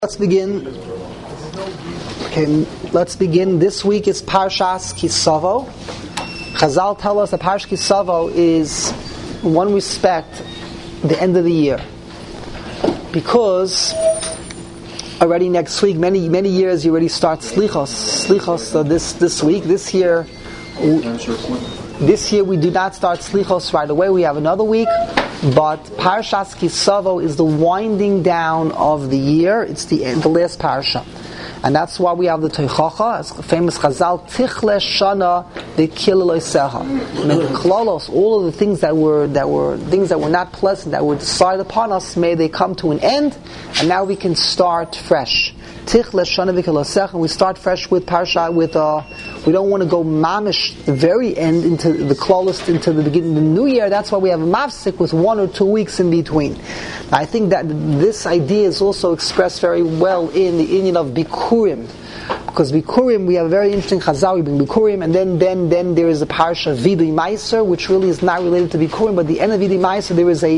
Let's begin. Let's begin. This week is Parshas Kisavo. Chazal tell us that Parshas Kisavo is, in one respect, the end of the year, because already next week, many years, you already start Slichos. Slichos this week. This year we do not start Slichos right away. We have another week. But Parshas Kisavo is the winding down of the year. It's the last parsha, and that's why we have the Teichacha, as famous Chazal, Tichle Shana V'Kilaloiseha. May the Klalos, all of the things that were things that were not pleasant, that were decided upon us, may they come to an end, and now we can start fresh. Tichle Shana V'Kilaloiseha, and we start fresh with parsha. We don't want to go mamish the very end into the Klalos, into the beginning of the new year. That's why we have a mafsik with 1 or 2 weeks in between. I think that this idea is also expressed very well in the Indian of Bikurim. Because Bikurim, we have a very interesting Chazal, we bring Bikurim, and then there is a parsha Vidui Meiser, which really is not related to Bikurim, but at the end of Vidui Meiser there is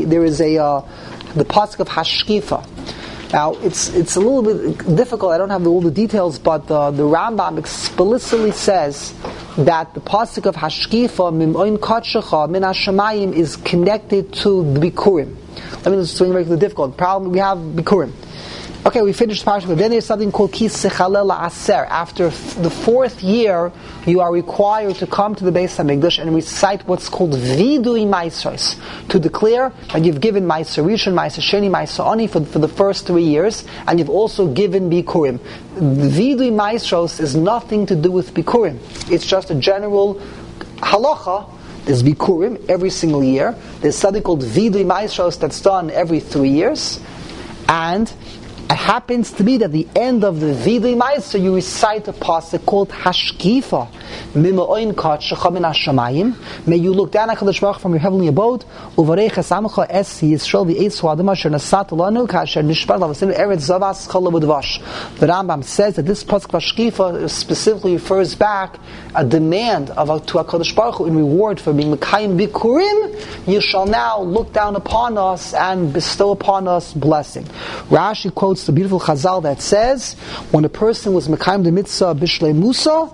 the pasuk of Hashkifa. Now, it's a little bit difficult, I don't have all the details, but the Rambam explicitly says that the pasuk of Hashkifa, Mim'oin Kotshecha, Min HaShamayim, is connected to the Bikurim. Let me just make it difficult. Problem, we have Bikurim. Okay, we finished the parsha, but then there's something called Kisechalel Aser. After the 4th year, you are required to come to the Beis HaMikdash and recite what's called Vidui Maisros, to declare that you've given Meiser Rishon, Meiser Sheni, Meiser Ani for the first 3 years, and you've also given Bikurim. Vidui Maisros is nothing to do with Bikurim. It's just a general halacha. There's Bikurim every single year. There's something called Vidui Maisros that's done every 3 years, and it happens to be that the end of the Vidui Meiser, you recite a pasuk called Hashkifa. Mim'oin Kotshecha Min HaShamayim. May you look down at HaKadosh Baruch Hu from your heavenly abode. Uvarech Esamecha Es Yisrael V'Eisu Adam Asher Nasat Lanu Kasher Nishbach Lavasinu Eretz Zavas Chol V'Dvash. The Rambam says that this pasuk Hashkifa specifically refers back a demand to HaKadosh Baruch Hu in reward for being Mekayim Bikurim. You shall now look down upon us and bestow upon us blessing. Rashi quotes the beautiful Chazal that says, when a person was Mekayim the Mitzvah Bishlei Musa,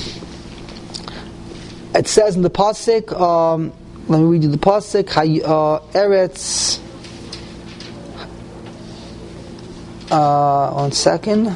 it says in the pasuk, let me read you the pasuk, Eretz, one second,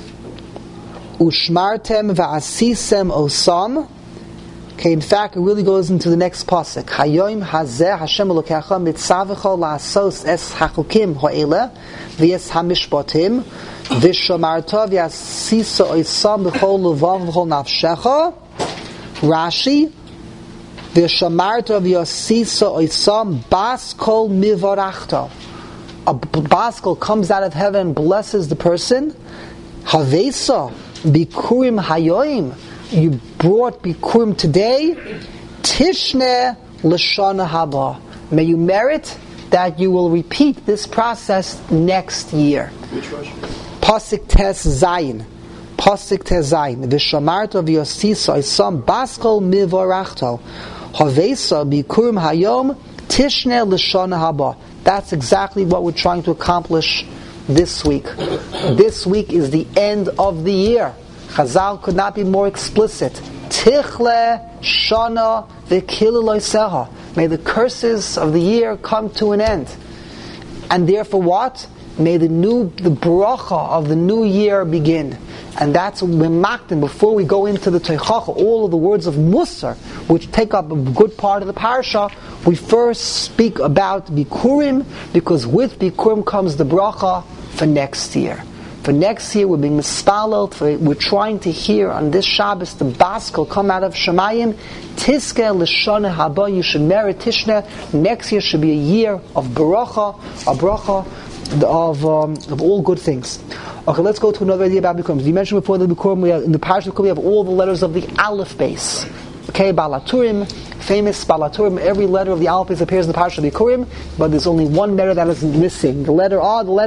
Ushmartem va'asisem osam. Okay, in fact, it really goes into the next pasuk. Hayoim hazeh Hashem Elokecha mitzavecha la'asos es hachukim ha'eleh v'es hamishpatim v'shamarta v'asisa oisam b'chol levav v'chol nafshecha. Rashi, v'shamarta v'asisa oisam bas kol mivarachta. A bas kol comes out of heaven and blesses the person. Havesa bikurim hayoim. You brought Bikurim today, Tishne L'Shana Haba. May you merit that you will repeat this process next year. Which Rashi? Pasuk Tes Zayin. Pasuk Tes Zayin. V'shamarta v'yosisa isam baskol mivorachto. Havesa Bikurim hayom Tishne L'Shana Haba. That's exactly what we're trying to accomplish this week. This week is the end of the year. Chazal could not be more explicit. Tichle Shana V'Kilaloiseha. May the curses of the year come to an end. And therefore what? May the bracha of the new year begin. And that's when we're makdim, before we go into the Teichacha, all of the words of Musar, which take up a good part of the parasha, we first speak about Bikurim, because with Bikurim comes the bracha for next year. For next year, we're being mispalelt. We're trying to hear on this Shabbos the Baskel come out of Shemayim. Tiske l'shana haba. You should merit Tishne. Next year should be a year of bracha, a bracha of all good things. Okay, let's go to another idea about Bikurim. You mentioned before the Bikurim, in the Parashat we have all the letters of the Aleph base. Okay, Balaturim, famous Balaturim. Every letter of the Aleph base appears in the Parashat of Bikurim, but there's only one letter that is missing. The letter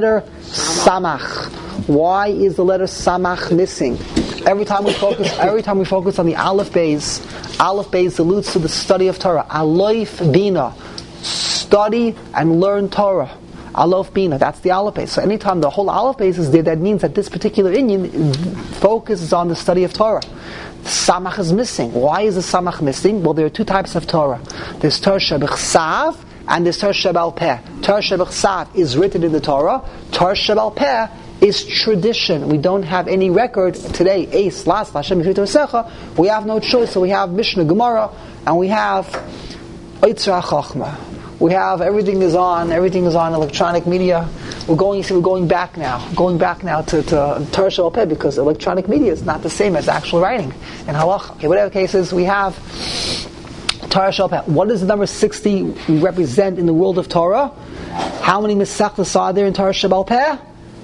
Samach. Why is the letter Samach missing? Every time we focus on the Aleph Beis alludes to the study of Torah. Aloif Bina, study and learn Torah. Alof Bina, that's the Aleph Beis. So anytime the whole Aleph Beis is there, that means that this particular inyan focuses on the study of Torah. The Samach is missing. Why is the Samach missing? Well, there are two types of Torah. There's Torah Shebechsav and there's Torah Shebal Peh. Torah Shebechsav is written in the Torah. Torah Shebal Peh is tradition. We don't have any record today. Eis, Las, Hashem, Yifrit, we have no choice. So we have Mishnah, Gemara, and we have Eitzra Chachma. We have everything is on electronic media. We're going back now to Torah Shebal Peh because electronic media is not the same as actual writing in halacha. Okay, whatever the case is, we have Torah Shebal Peh. What does the number 60 represent in the world of Torah? How many Mesechtas are there in Torah Shebal Peh?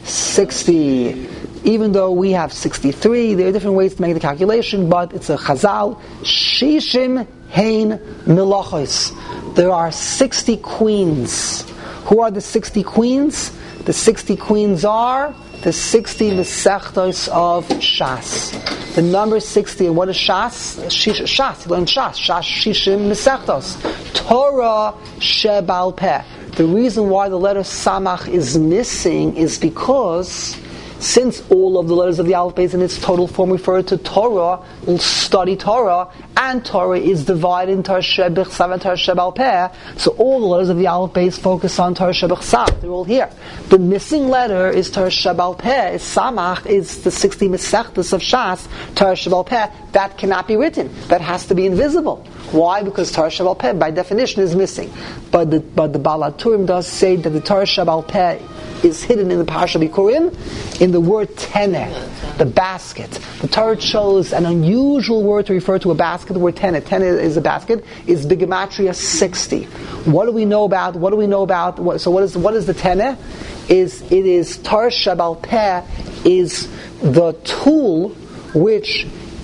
60. Even though we have 63, there are different ways to make the calculation, but it's a Chazal. Shishim Hein Melachos. There are 60 queens. Who are the 60 queens? The 60 queens are the 60 Mesechtos of Shas. The number 60, and what is Shas? Shas, you learn Shas. Shas Shishim Mesechtos. Torah Shebal Peh. The reason why the letter Samach is missing is because since all of the letters of the Aleph Beis in its total form refer to Torah, we'll study Torah, and Torah is divided into Torah Shebechsav and Torah Shebal Peh, so all the letters of the Aleph Beis focus on Torah Shebechsav. They're all here. The missing letter is Torah Shebal Peh. Samach is the 60 Mesechtas of Shas. Torah Shebal Peh, that cannot be written. That has to be invisible. Why? Because Torah Shebal Peh, by definition, is missing. But the Baal HaTurim does say that the Torah Shebal Peh is hidden in the Parasha Bikurim in the word teneh, the basket. The Torah chose an unusual word to refer to a basket. The word teneh, teneh is a basket, is Gematria 60. What do we know about? So what is the teneh? It is Torah Shebal Peh is the tool which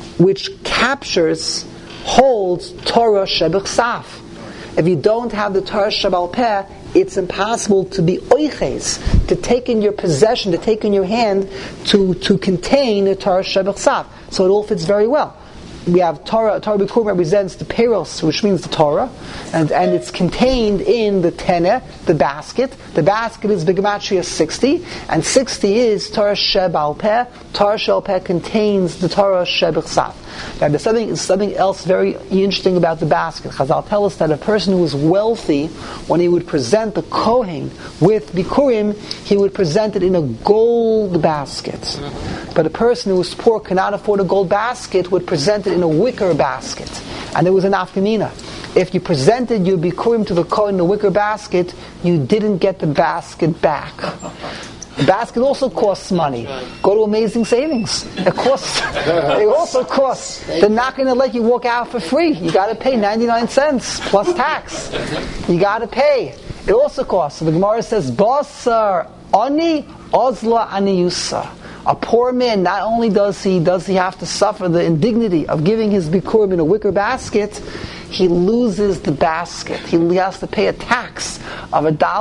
holds Torah Shebechsav. If you don't have the Torah Shebal Peh, it's impossible to be oiches, to take in your possession, to take in your hand, to contain the Torah Shebechsav. So it all fits very well. We have Torah Bikurim represents the Peros, which means the Torah, and it's contained in the teneh, the basket. The basket is Gematria 60, and 60 is Torah Shebal Peh. Torah Shebal Peh contains the Torah Shebechsav. Now, there's something else very interesting about the basket. Chazal tell us that a person who was wealthy, when he would present the Kohen with Bikurim, he would present it in a gold basket. But a person who was poor, cannot afford a gold basket, would present it in a wicker basket. And there was an afkamina. If you presented your Bikurim to the Kohen in a wicker basket, you didn't get the basket back. The basket also costs money. Go to Amazing Savings. It also costs. They're not going to let you walk out for free. You got to pay 99 cents plus tax. You got to pay. It also costs. So the Gemara says, Basar ani ozla aniyusa. A poor man, not only does he have to suffer the indignity of giving his bikurim in a wicker basket, he loses the basket. He has to pay a tax of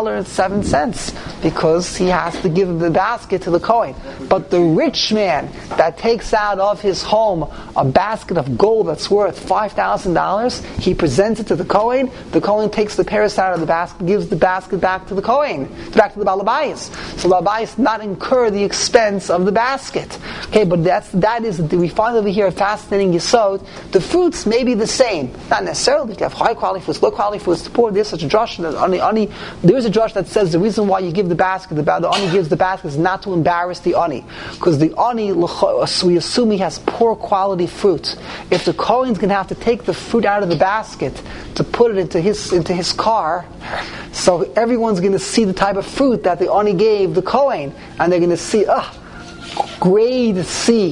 $1.07 because he has to give the basket to the Kohen. But the rich man that takes out of his home a basket of gold that's worth $5,000, he presents it to the Kohen. The Kohen takes the paris out of the basket, gives the basket back to the Kohen, back to the Baal Habayis. So the Baal Habayis not incur the expense of the basket. Okay, but we find over here a fascinating yesod. The fruits may be the same, not necessarily. You have high quality fruits, low quality fruits. The poor. There's such a drush. There is a drush that says the reason why you give the basket, the ani gives the basket, is not to embarrass the ani, because the ani, we assume he has poor quality fruit. If the Kohen's going to have to take the fruit out of the basket to put it into his car, so everyone's going to see the type of fruit that the ani gave the Kohen, and they're going to see grade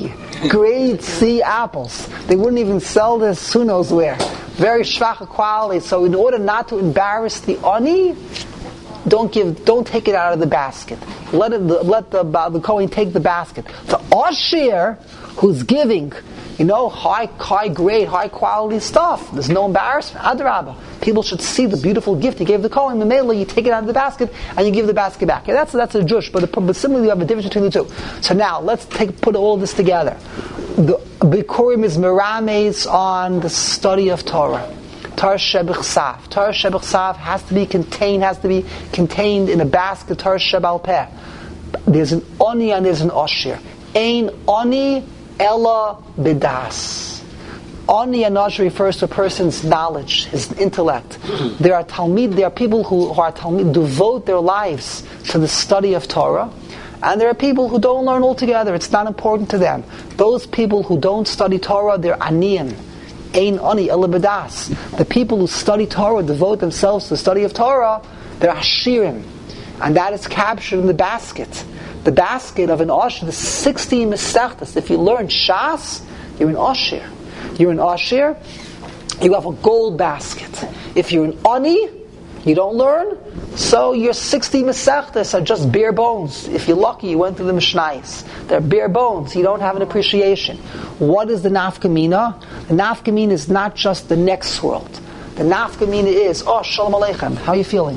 C apples. They wouldn't even sell this who knows where. Very schwache quality. So in order not to embarrass the ani, don't take it out of the basket. Let the Kohen take the basket. The Ashir who's giving, high grade, high quality stuff, there's no embarrassment. Adrabah. People should see the beautiful gift he gave the Kohen. The Mela, you take it out of the basket and you give the basket back. Yeah, that's a jush, but similarly you have a difference between the two. So now let's put all of this together. The Bikurim is merames on the study of Torah. Torah Shebechsav. Torah Shebechsav has to be contained in a basket. Torah Shebal Peh. There's an Oni and there's an Oshir. Ein Oni Ella Bidas. Ani and Oshir refers to a person's knowledge, his intellect. There are people who are Talmid, devote their lives to the study of Torah, and there are people who don't learn altogether. It's not important to them. Those people who don't study Torah, they're Aniyan. Ein Ani Ella Bidas. The people who study Torah, devote themselves to the study of Torah, they're Ashirim. And that is captured in the basket. The basket of an Oshir, the 16 Mesechtas. If you learn Shas, you're an Oshir. You're an Oshir, you have a gold basket. If you're an Ani, you don't learn, so your 60 Mesechtas are just bare bones. If you're lucky, you went through the Mishnayos. They're bare bones, you don't have an appreciation. What is the Nafkamina? The Nafkamina is not just the next world. The Nafkamina is, Shalom Aleichem, how are you feeling?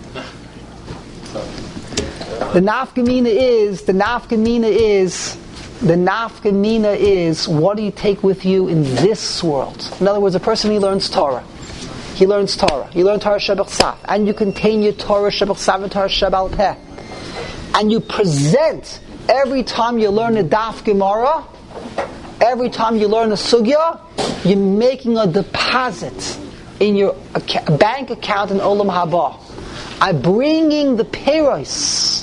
The Nafkamina is, what do you take with you in this world? In other words, a person, he learns Torah. You learn Torah Shebechsav, and you contain your Torah Shebechsav and Torah Shebal Peh. And you present, every time you learn a Daf Gemara, every time you learn a Sugya, you're making a deposit in your bank account in Olam Haba. I'm bringing the peiros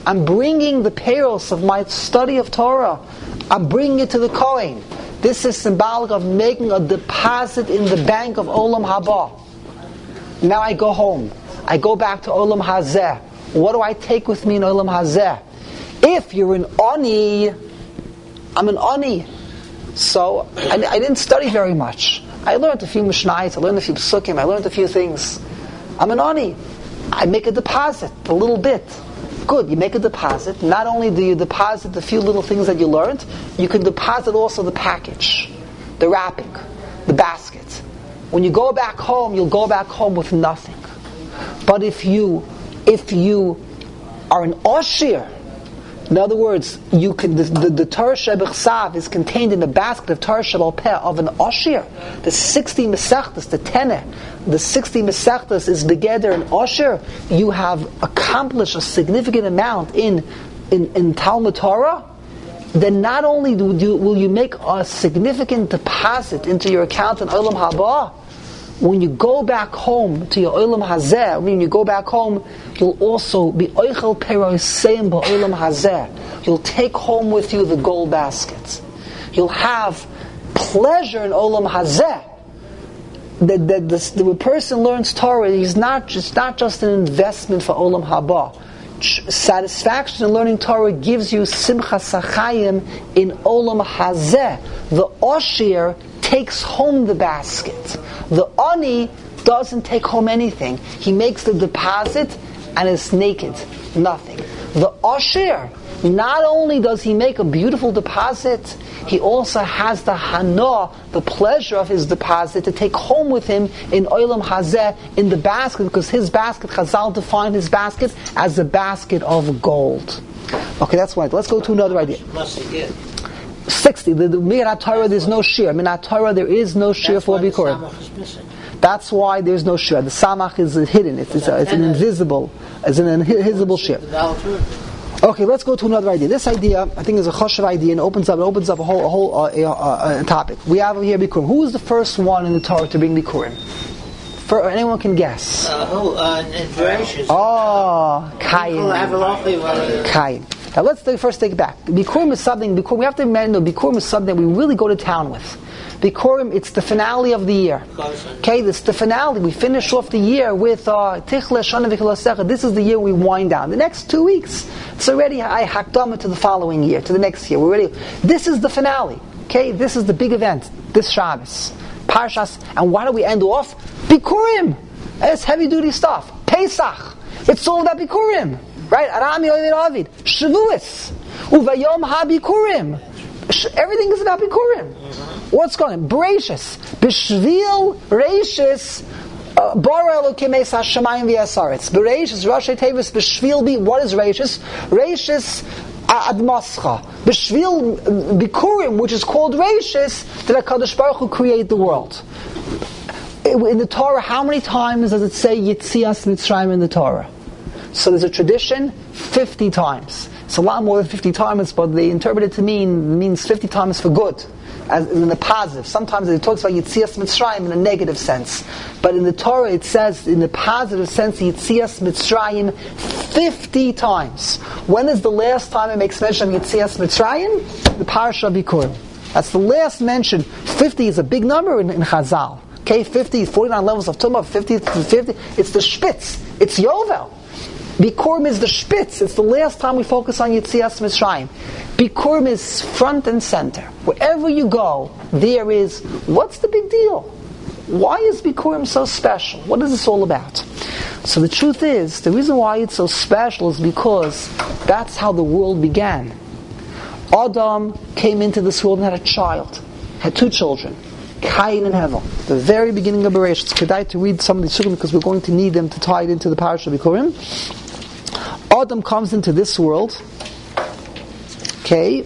of my study of Torah. I'm bringing it to the Kohen. This is symbolic of making a deposit in the bank of Olam Haba. Now I go home. I go back to Olam Hazeh. What do I take with me in Olam Hazeh? If you're an Oni, I'm an Oni. So, I didn't study very much. I learned a few Mishnayos, I learned a few Psukim, I learned a few things. I'm an Oni. I make a deposit, a little bit. Good, you make a deposit. Not only do you deposit the few little things that you learned, you can deposit also the package, the wrapping, the basket. When you go back home, you'll go back home with nothing. But if you are an Oshir, in other words, you can the Torah Shebechsav is contained in the basket of Torah Shebal Peh of an Oshir. The 60 Mesechtas, the Teneh, the 60 Mesechtas is together an Oshir. You have accomplished a significant amount in Talmud Torah. Then not only will you make a significant deposit into your account in Olam Haba, when you go back home to your Olam Hazeh, when you go back home, you'll also be Oichel Peroseim Ba'olam Hazeh. You'll take home with you the gold baskets. You'll have pleasure in Olam Hazeh. The person learns Torah, it's not just an investment for Olam Haba. Satisfaction in learning Torah gives you Simcha Sachayim in Olam Hazeh. The Oshir takes home the basket. The Ani doesn't take home anything. He makes the deposit and is naked. Nothing. The Oshir, not only does he make a beautiful deposit, he also has the hana, the pleasure of his deposit, to take home with him in Olam Hazeh, in the basket, because his basket, Chazal defined his basket as a basket of gold. Okay, that's right. Let's go to another idea. 60. The Minat Torah, there's no shir. Minat Torah, there is no shir for Bikurim. That's why there's no shir. The Samach is hidden. It's an invisible shir. Okay, let's go to another idea. This idea, I think, is a choshev idea and opens up a whole topic. We have here Bikurim. Who was the first one in the Torah to bring Bikurim? Anyone can guess. Cain. Now let's first take it back. Bikurim is something. We have to remember, Bikurim is something we really go to town with. Bikurim, it's the finale of the year. Okay, this is the finale. We finish off the year with Tichle Shana V'Chilasecha. This is the year we wind down. The next 2 weeks, it's already Hakdama to the following year, to the next year. We're ready. This is the finale. Okay, this is the big event. This Shabbos, Parshas, and why do we end off? Bikurim. It's heavy duty stuff. Pesach. It's all about Bikurim. Right? Arami Ovid Ovid. Shavuos. Uvayom HaBikurim. Everything is about Bikurim. What's going on? Bereshis. B'shvil Reishis Bara Elokim Es HaShamayim V'Yasaretz. Bereshis Rashi Tevis B'shvil Bi. What is Reishis? Reishis Admascha. B'shvil Bikurim, which is called Reishis, that HaKadosh Baruch Hu create the world. In the Torah, how many times does it say Yitzias Mitzrayim in the Torah? So there's a tradition, 50 times. It's a lot more than 50 times, but they interpret it to means 50 times for good, as in the positive. Sometimes it talks about Yitzias Mitzrayim in a negative sense. But in the Torah it says, in the positive sense, Yitzias Mitzrayim 50 times. When is the last time it makes mention of Yitzias Mitzrayim? The Parasha Bikurim. That's the last mention. 50 is a big number in Chazal. Okay, 50, 49 levels of Tumah, 50, it's the Spitz. It's Yovel. Bikurim is the Spitz. It's the last time we focus on Yitzias Mitzrayim. Bikurim is front and center. Wherever you go, there is, what's the big deal? Why is Bikurim so special? What is this all about? So the truth is, the reason why it's so special is because that's how the world began. Adam came into this world and had a child. Had 2 children. Cain and Hevel. The very beginning of Bereshit. It's kedai to read some of these sugim because we're going to need them to tie it into the Parasha Bikurim. Adam comes into this world. Okay.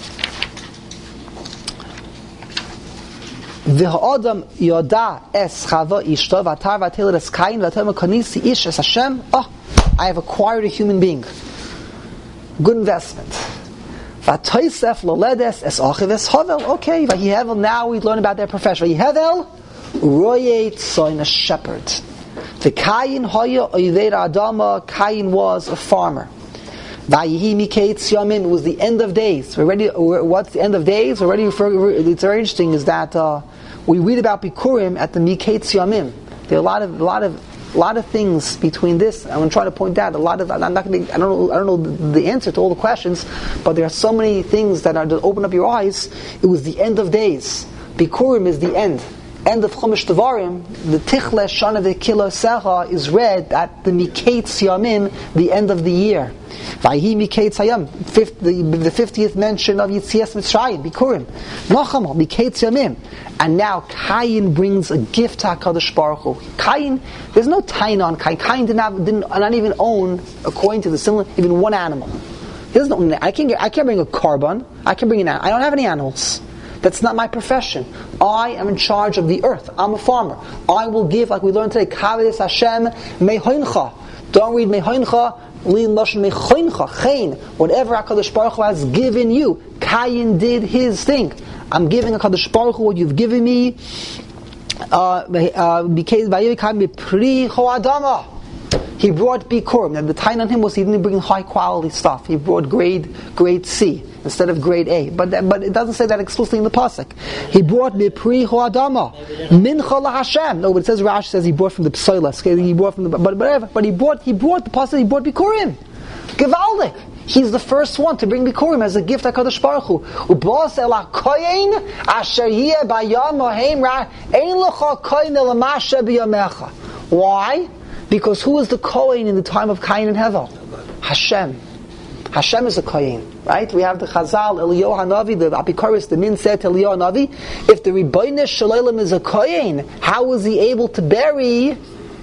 V'ha'adam yoda es chava ishto v'atar v'atel es Cain v'atar mekanisi ish es Hashem. I have acquired a human being. Good investment. V'atoisef loledes es achiv es havel. Okay, v'yihevel, now we learn about their profession. V'yihevel, royet soin, a shepherd. V'kayin hoya oiveir adama, Cain was a farmer. V'yihi miketz yamin, was the end of days. What's the end of days? It's very interesting is that we read about Bikurim at the miketz yamim. There are a lot of things between this. I'm going to try to point out I don't know the answer to all the questions, but there are so many things that open up your eyes. It was the end of days. Bikurim is the end of Chumash Devarim. The Tichle Shana V'Kilo Secha is read at the Miketz Yamim, the end of the year. Vayhi Miketz Hayam, the 50th mention of Yitzias Mitzrayim, Bikurim. Nachama, Miketz Yamim. And now Cain brings a gift to HaKadosh Baruch Hu. Cain, there's no tain on Cain. Cain did not even own, according to the Simon, even one animal. He doesn't own. I can't bring a carbon. I can bring an animal. I don't have any animals. That's not my profession. I am in charge of the earth. I'm a farmer. I will give, like we learned today, Kavedes Hashem Mehoincha. Don't read Mehoincha, Lin Lashon Mechoincha, Chain. Whatever HaKadosh Baruch Hu has given you, Cain did his thing. I'm giving HaKadosh Baruch Hu what you've given me. He brought Bikurim. And the tain on him was he didn't bring high quality stuff. He brought grade C instead of grade A. But it doesn't say that explicitly in the pasuk. He brought Mipri Ho'adama Mincha LaHashem. No, but it says Rashi says he brought from the Psoilas. He brought from the but he brought the pasuk. He brought Bikurim. Gevaldik. He's the first one to bring Bikurim as a gift to HaKadosh Baruch Hu. Ubos el HaKoyin asher yeh bayam mohem ra ein lecha koyin el masha biyamecha. Why? Because who was the Kohen in the time of Cain and Hevel? Hashem. Hashem is a Kohen, right? We have the Chazal, Eliyahu Hanavi, the Apikoris, the Min said to Eliyahu Hanavi, if the Ribono Shel Olam is a Kohen, how was he able to bury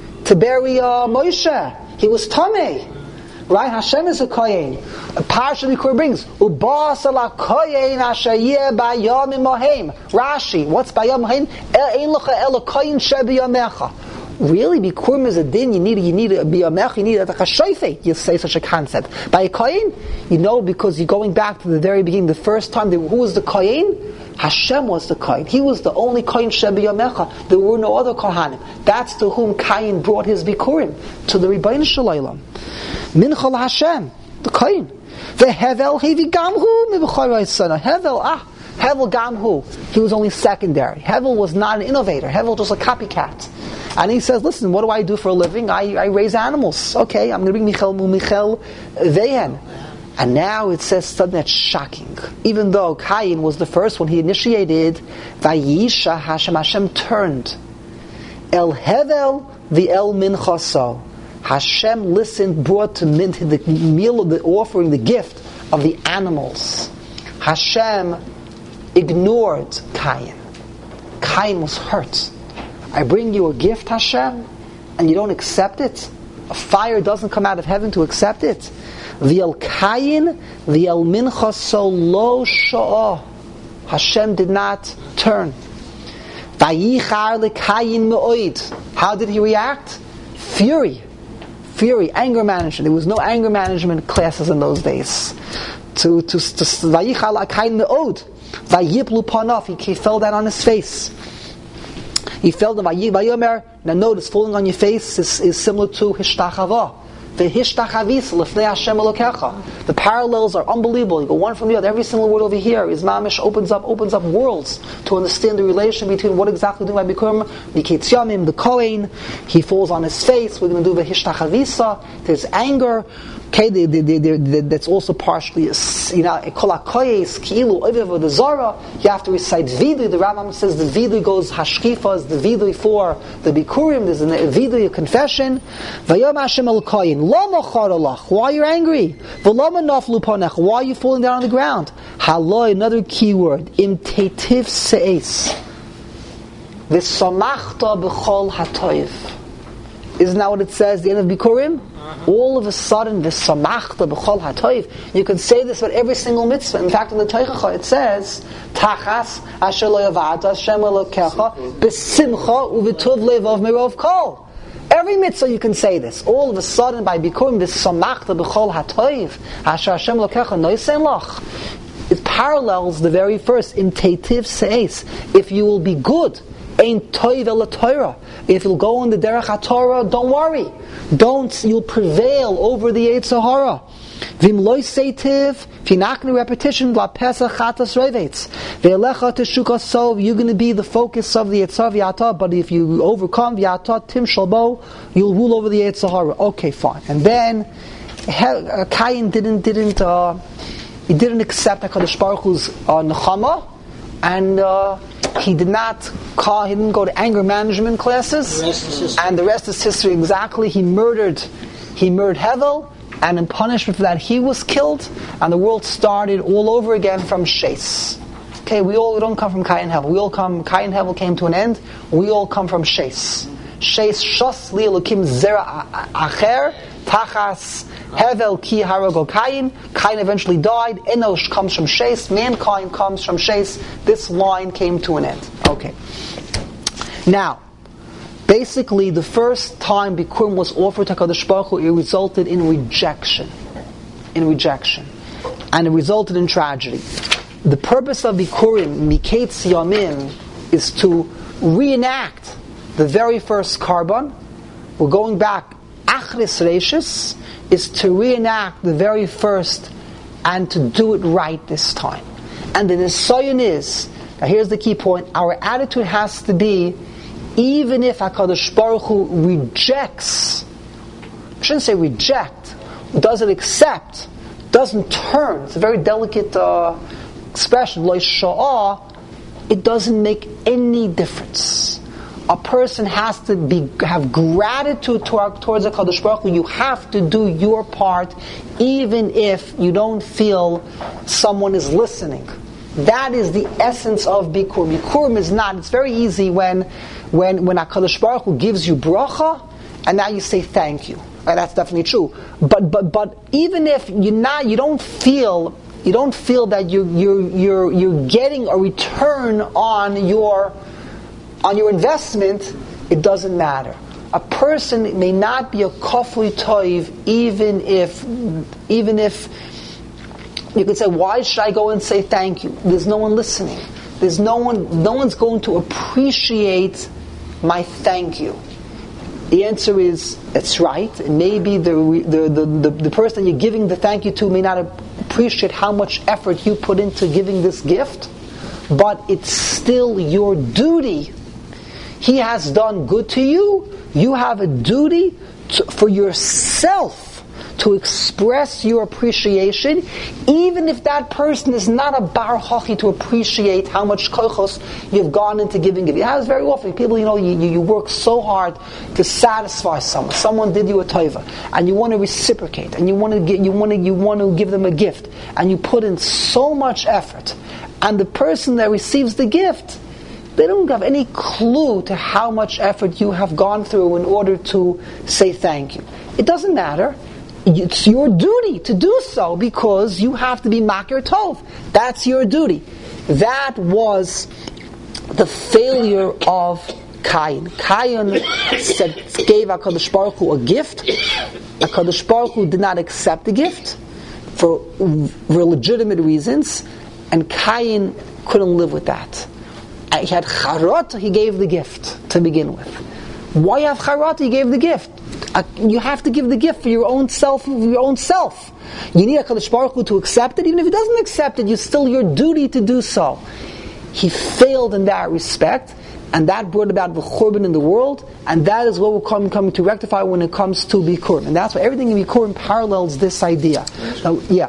Moshe? He was Tameh. Right? Hashem is a Kohen. A Parsha Bikurim brings, Ubas ala Kohen asher yeh bayam mohem. Rashi, what's bayam mohem? Ein lecha ela Kohen shebiyamecha. Really, Bikurim is a din. You need a biyamech. You need a chashayfe. You say such a concept. By a kohen, because you're going back to the very beginning. The first time, who was the kohen? Hashem was the kohen. He was the only kohen shebiyamecha. There were no other kohanim. That's to whom Cain brought his Bikurim, to the Ribono Shel Olam. Mincha Hashem, the kohen. The Hevel hevi gamhu mibchorei sana. Hevel gamhu. He was only secondary. Hevel was not an innovator. Hevel was a copycat. And he says, listen, what do I do for a living? I raise animals. Okay, I'm going to bring Michel Vehen. And now it says something that's shocking. Even though Cain was the first one, he initiated, Vayisha Hashem turned. El Hevel the El Minchaso. Hashem listened, brought to the meal, the offering, the gift of the animals. Hashem ignored Cain. Cain was hurt. I bring you a gift, Hashem, and you don't accept it? A fire doesn't come out of heaven to accept it? V'el Cain, v'el mincha so lo sha'ah. Hashem did not turn. How did he react? Fury, anger management. There was no anger management classes in those days. He fell down on his face. He fell down. Now notice, falling on your face is similar to hishtachava. The parallels are unbelievable. You go one from the other. Every single word over here is mamish opens up worlds to understand the relation between what exactly doing by Bikurim, the Ketz Yamim, the Kohen. He falls on his face. We're going to do the hishtachavisa. There's anger. Okay, that's also partially, the Zara. You have to recite vidui. The Rambam says the vidui goes hashkifa is the vidui for the Bikurim. There's a vidui, a confession. Vayom Hashem el Koyin. Lama charalach. Why are you angry? V'lama naflu panech. Why are you falling down on the ground? Haloi, another key word. Imtetiv se'es. V'samachta b'chol hatoiv. Isn't that what it says at the end of Bikurim? All of a sudden, the samachta b'chol hatoiv. You can say this about every single mitzvah. In fact, in the Teichacha it says, Tachas asher lo yavata Hashem elokecha b'simcha u'v'tuv levav merov kol. Every mitzvah you can say this. All of a sudden, by Bikurim, this samachta b'chol hatoiv asher Hashem elokecha noisen lach. It parallels the very first in Teitiv Seis. If you will be good, ain't toiv el Torah. If you'll go in the derech HaTorah, don't worry. You'll prevail over the Yetzer Hara. Vim loy seitiv, if you're not going to repetition, la pesach chatas revetz. Ve'elecha teshuka sov, you're going to be the focus of the Yetzer V'yata, but if you overcome V'yata, tim shalbo, you'll rule over the Yetzer Hara. Okay, fine. And then, Cain didn't accept HaKadosh Baruch Hu's nechama, and he didn't go to anger management classes, and the rest is history. Exactly, he murdered Hevel, and in punishment for that he was killed, and the world started all over again from Shes. Okay, we don't come from Cain and Hevel. Cain and Hevel came to an end. We all come from Shes. Shes shas li elokim zera acher tachas Hevel ki harago Cain. Cain eventually died. Enosh comes from Shes. Mankind comes from Shes. This line came to an end. Okay. Now, basically, the first time Bikurim was offered to HaKadosh Baruch Hu, it resulted in rejection. And it resulted in tragedy. The purpose of Bikurim, Miketz Yamim, is to reenact the very first Karban. We're going back, Achris Reishis, is to reenact the very first and to do it right this time. And the Nisayon is, now here's the key point, our attitude has to be, even if HaKadosh Baruch Hu rejects, I shouldn't say reject, doesn't accept, doesn't turn, it's a very delicate expression, Lo Sha'ah, it doesn't make any difference. A person has to have gratitude towards HaKadosh Baruch Hu. You have to do your part, even if you don't feel someone is listening. That is the essence of Bikurim. Bikurim is not. It's very easy when HaKadosh Baruch Hu gives you bracha, and now you say thank you. And that's definitely true. But even if you don't feel that you're getting a return on your investment, it doesn't matter. A person may not be a kafli toiv, even if you could say, why should I go and say thank you? There's no one listening. No one's going to appreciate my thank you. The answer is, that's right. Maybe the person you're giving the thank you to may not appreciate how much effort you put into giving this gift, but it's still your duty. He has done good to you. You have a duty for yourself to express your appreciation, even if that person is not a bar hachi to appreciate how much kochos you've gone into giving it. It happens very often. People, you work so hard to satisfy someone. Someone did you a tova, and you want to reciprocate, and you want to give them a gift, and you put in so much effort, and the person that receives the gift, they don't have any clue to how much effort you have gone through in order to say thank you. It doesn't matter. It's your duty to do so because you have to be makir tov. That's your duty. That was the failure of Cain. Cain gave HaKadosh Baruch Hu a gift. HaKadosh Baruch Hu did not accept the gift for legitimate reasons, and Cain couldn't live with that. He had charot, he gave the gift to begin with. Why have charot? He gave the gift. You have to give the gift for your own self. You need HaKadosh Baruch Hu to accept it. Even if he doesn't accept it, it's still your duty to do so. He failed in that respect, and that brought about the churban in the world, and that is what we're coming to rectify when it comes to Bikurim. And that's why everything in Bikurim parallels this idea. Now, yeah.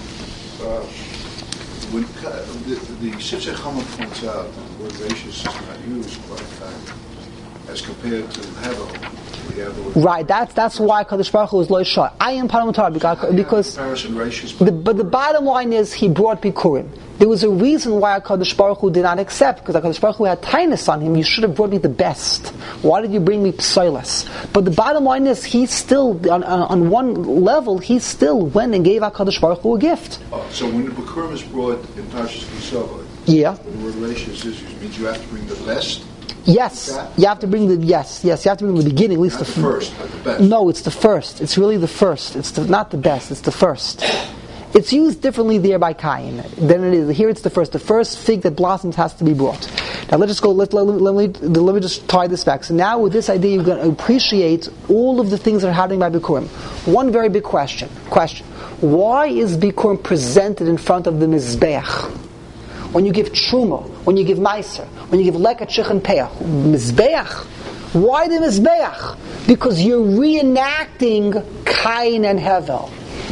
When the Sitzei Chama points out the word rachis is not used by Cain as compared to Hevel. Right, that's why Kadosh Baruch Hu was lo shah. I am paramatar because but the bottom line is he brought Bikurim. There was a reason why Kadosh Baruch Hu did not accept, because Kadosh Baruch Hu had tightness on him. You should have brought me the best. Why did you bring me psilas? But the bottom line is he still on one level he still went and gave Kadosh Baruch Hu a gift. So when the Bikurim is brought in Parshas Kisava, the word rachis means you have to bring the best. Yes, you have to bring the you have to bring the beginning, at least not the first, not the best. No, it's the first. It's really the first. It's not the best. It's the first. It's used differently there by Cain than it is here. It's the first. The first fig that blossoms has to be brought. Now let's just go. Let me just tie this back. So now with this idea, you're going to appreciate all of the things that are happening by Bikurim. One very big question: why is Bikurim presented in front of the Mizbeach? When you give Truma, when you give Meiser, when you give Leket Shich Peach, Mizbeach. Why the Mizbeach? Because you're reenacting Cain and Hevel.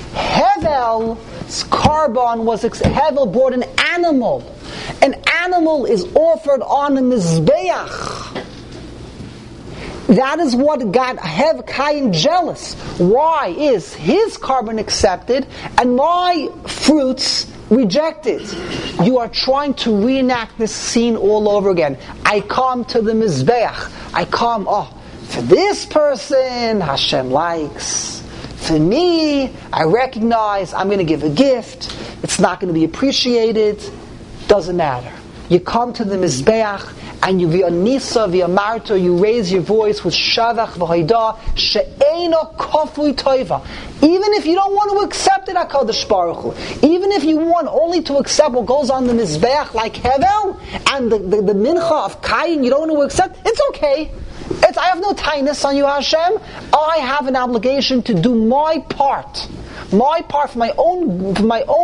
Hevel's carbon was Hevel brought an animal. An animal is offered on a Mizbeach. That is what got Cain jealous. Why is his carbon accepted and my fruits rejected? You are trying to reenact this scene all over again. I come to the Mizbeach. I come, for this person, Hashem likes. For me, I recognize I'm going to give a gift. It's not going to be appreciated. Doesn't matter. You come to the Mizbeach and you via Nisa, via Marta, you raise your voice with Shavach v'Haidah she'eino kafui toiva. Even if you don't want to accept it, HaKadosh Baruch Hu, even if you want only to accept what goes on the Mizbeach like Hevel and the Mincha of Cain, you don't want to accept, it's okay. I have no tightness on you, Hashem. I have an obligation to do my part. My part for my own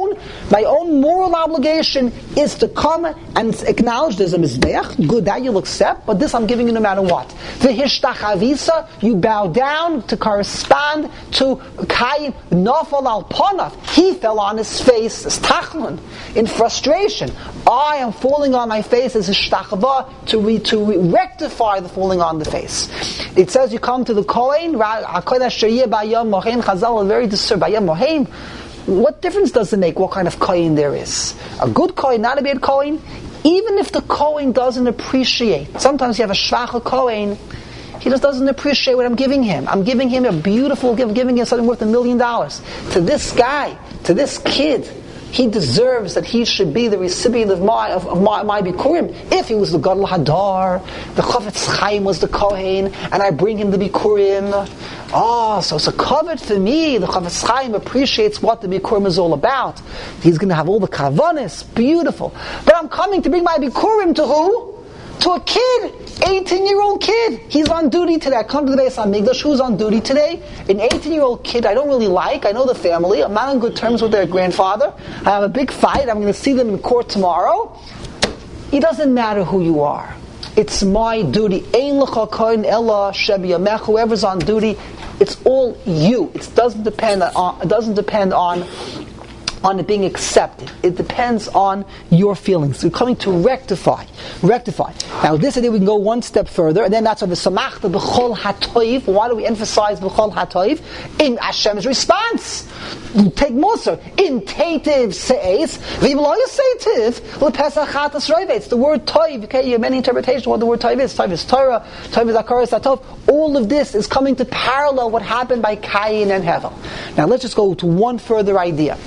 moral obligation is to come and acknowledge there's a mizbeach. Good, that you'll accept, but this I'm giving you no matter what. V'hishtachavisa, you bow down to correspond to Cain nafal al panav. He fell on his face as tachlon in frustration. I am falling on my face as a shtachava to rectify the falling on the face. It says you come to the Kohen. Chazal are very disturbed. What difference does it make what kind of Kohen there is? A good Kohen, not a bad Kohen. Even if the Kohen doesn't appreciate, sometimes you have a shvacha Kohen, he just doesn't appreciate what I'm giving him. I'm giving him a beautiful gift, giving him something worth $1 million. To this guy, to this kid, he deserves that he should be the recipient of my Bikurim. If he was the Gadol Hadar, the Chofetz Chaim was the Kohen, and I bring him the Bikurim. So it's a covet for me. The Chofetz Chaim appreciates what the Bikurim is all about. He's going to have all the kavanis, beautiful. But I'm coming to bring my Bikurim to who? To a kid, 18-year-old kid. He's on duty today. I come to the Beis HaMikdash. Who's on duty today? An 18-year-old kid I don't really like. I know the family. I'm not on good terms with their grandfather. I have a big fight. I'm going to see them in court tomorrow. It doesn't matter who you are. It's my duty. Ein lecha kohen ela shebi yamech. Whoever's on duty, it's all you. It doesn't depend on it being accepted. It depends on your feelings. We're coming to rectify. Now, this idea we can go one step further, and then that's on the samachta b'chol hatoiv. Why do we emphasize b'chol hatoiv? In Hashem's response, take Musar in teitiv se'es v'imloya seitiv l'pesach chatas roiv. It's the word toiv. Okay, you have many interpretations of what the word toiv is. Toiv is Torah. Toiv is akaras hatov. All of this is coming to parallel what happened by Cain and Hevel. Now, let's just go to one further idea.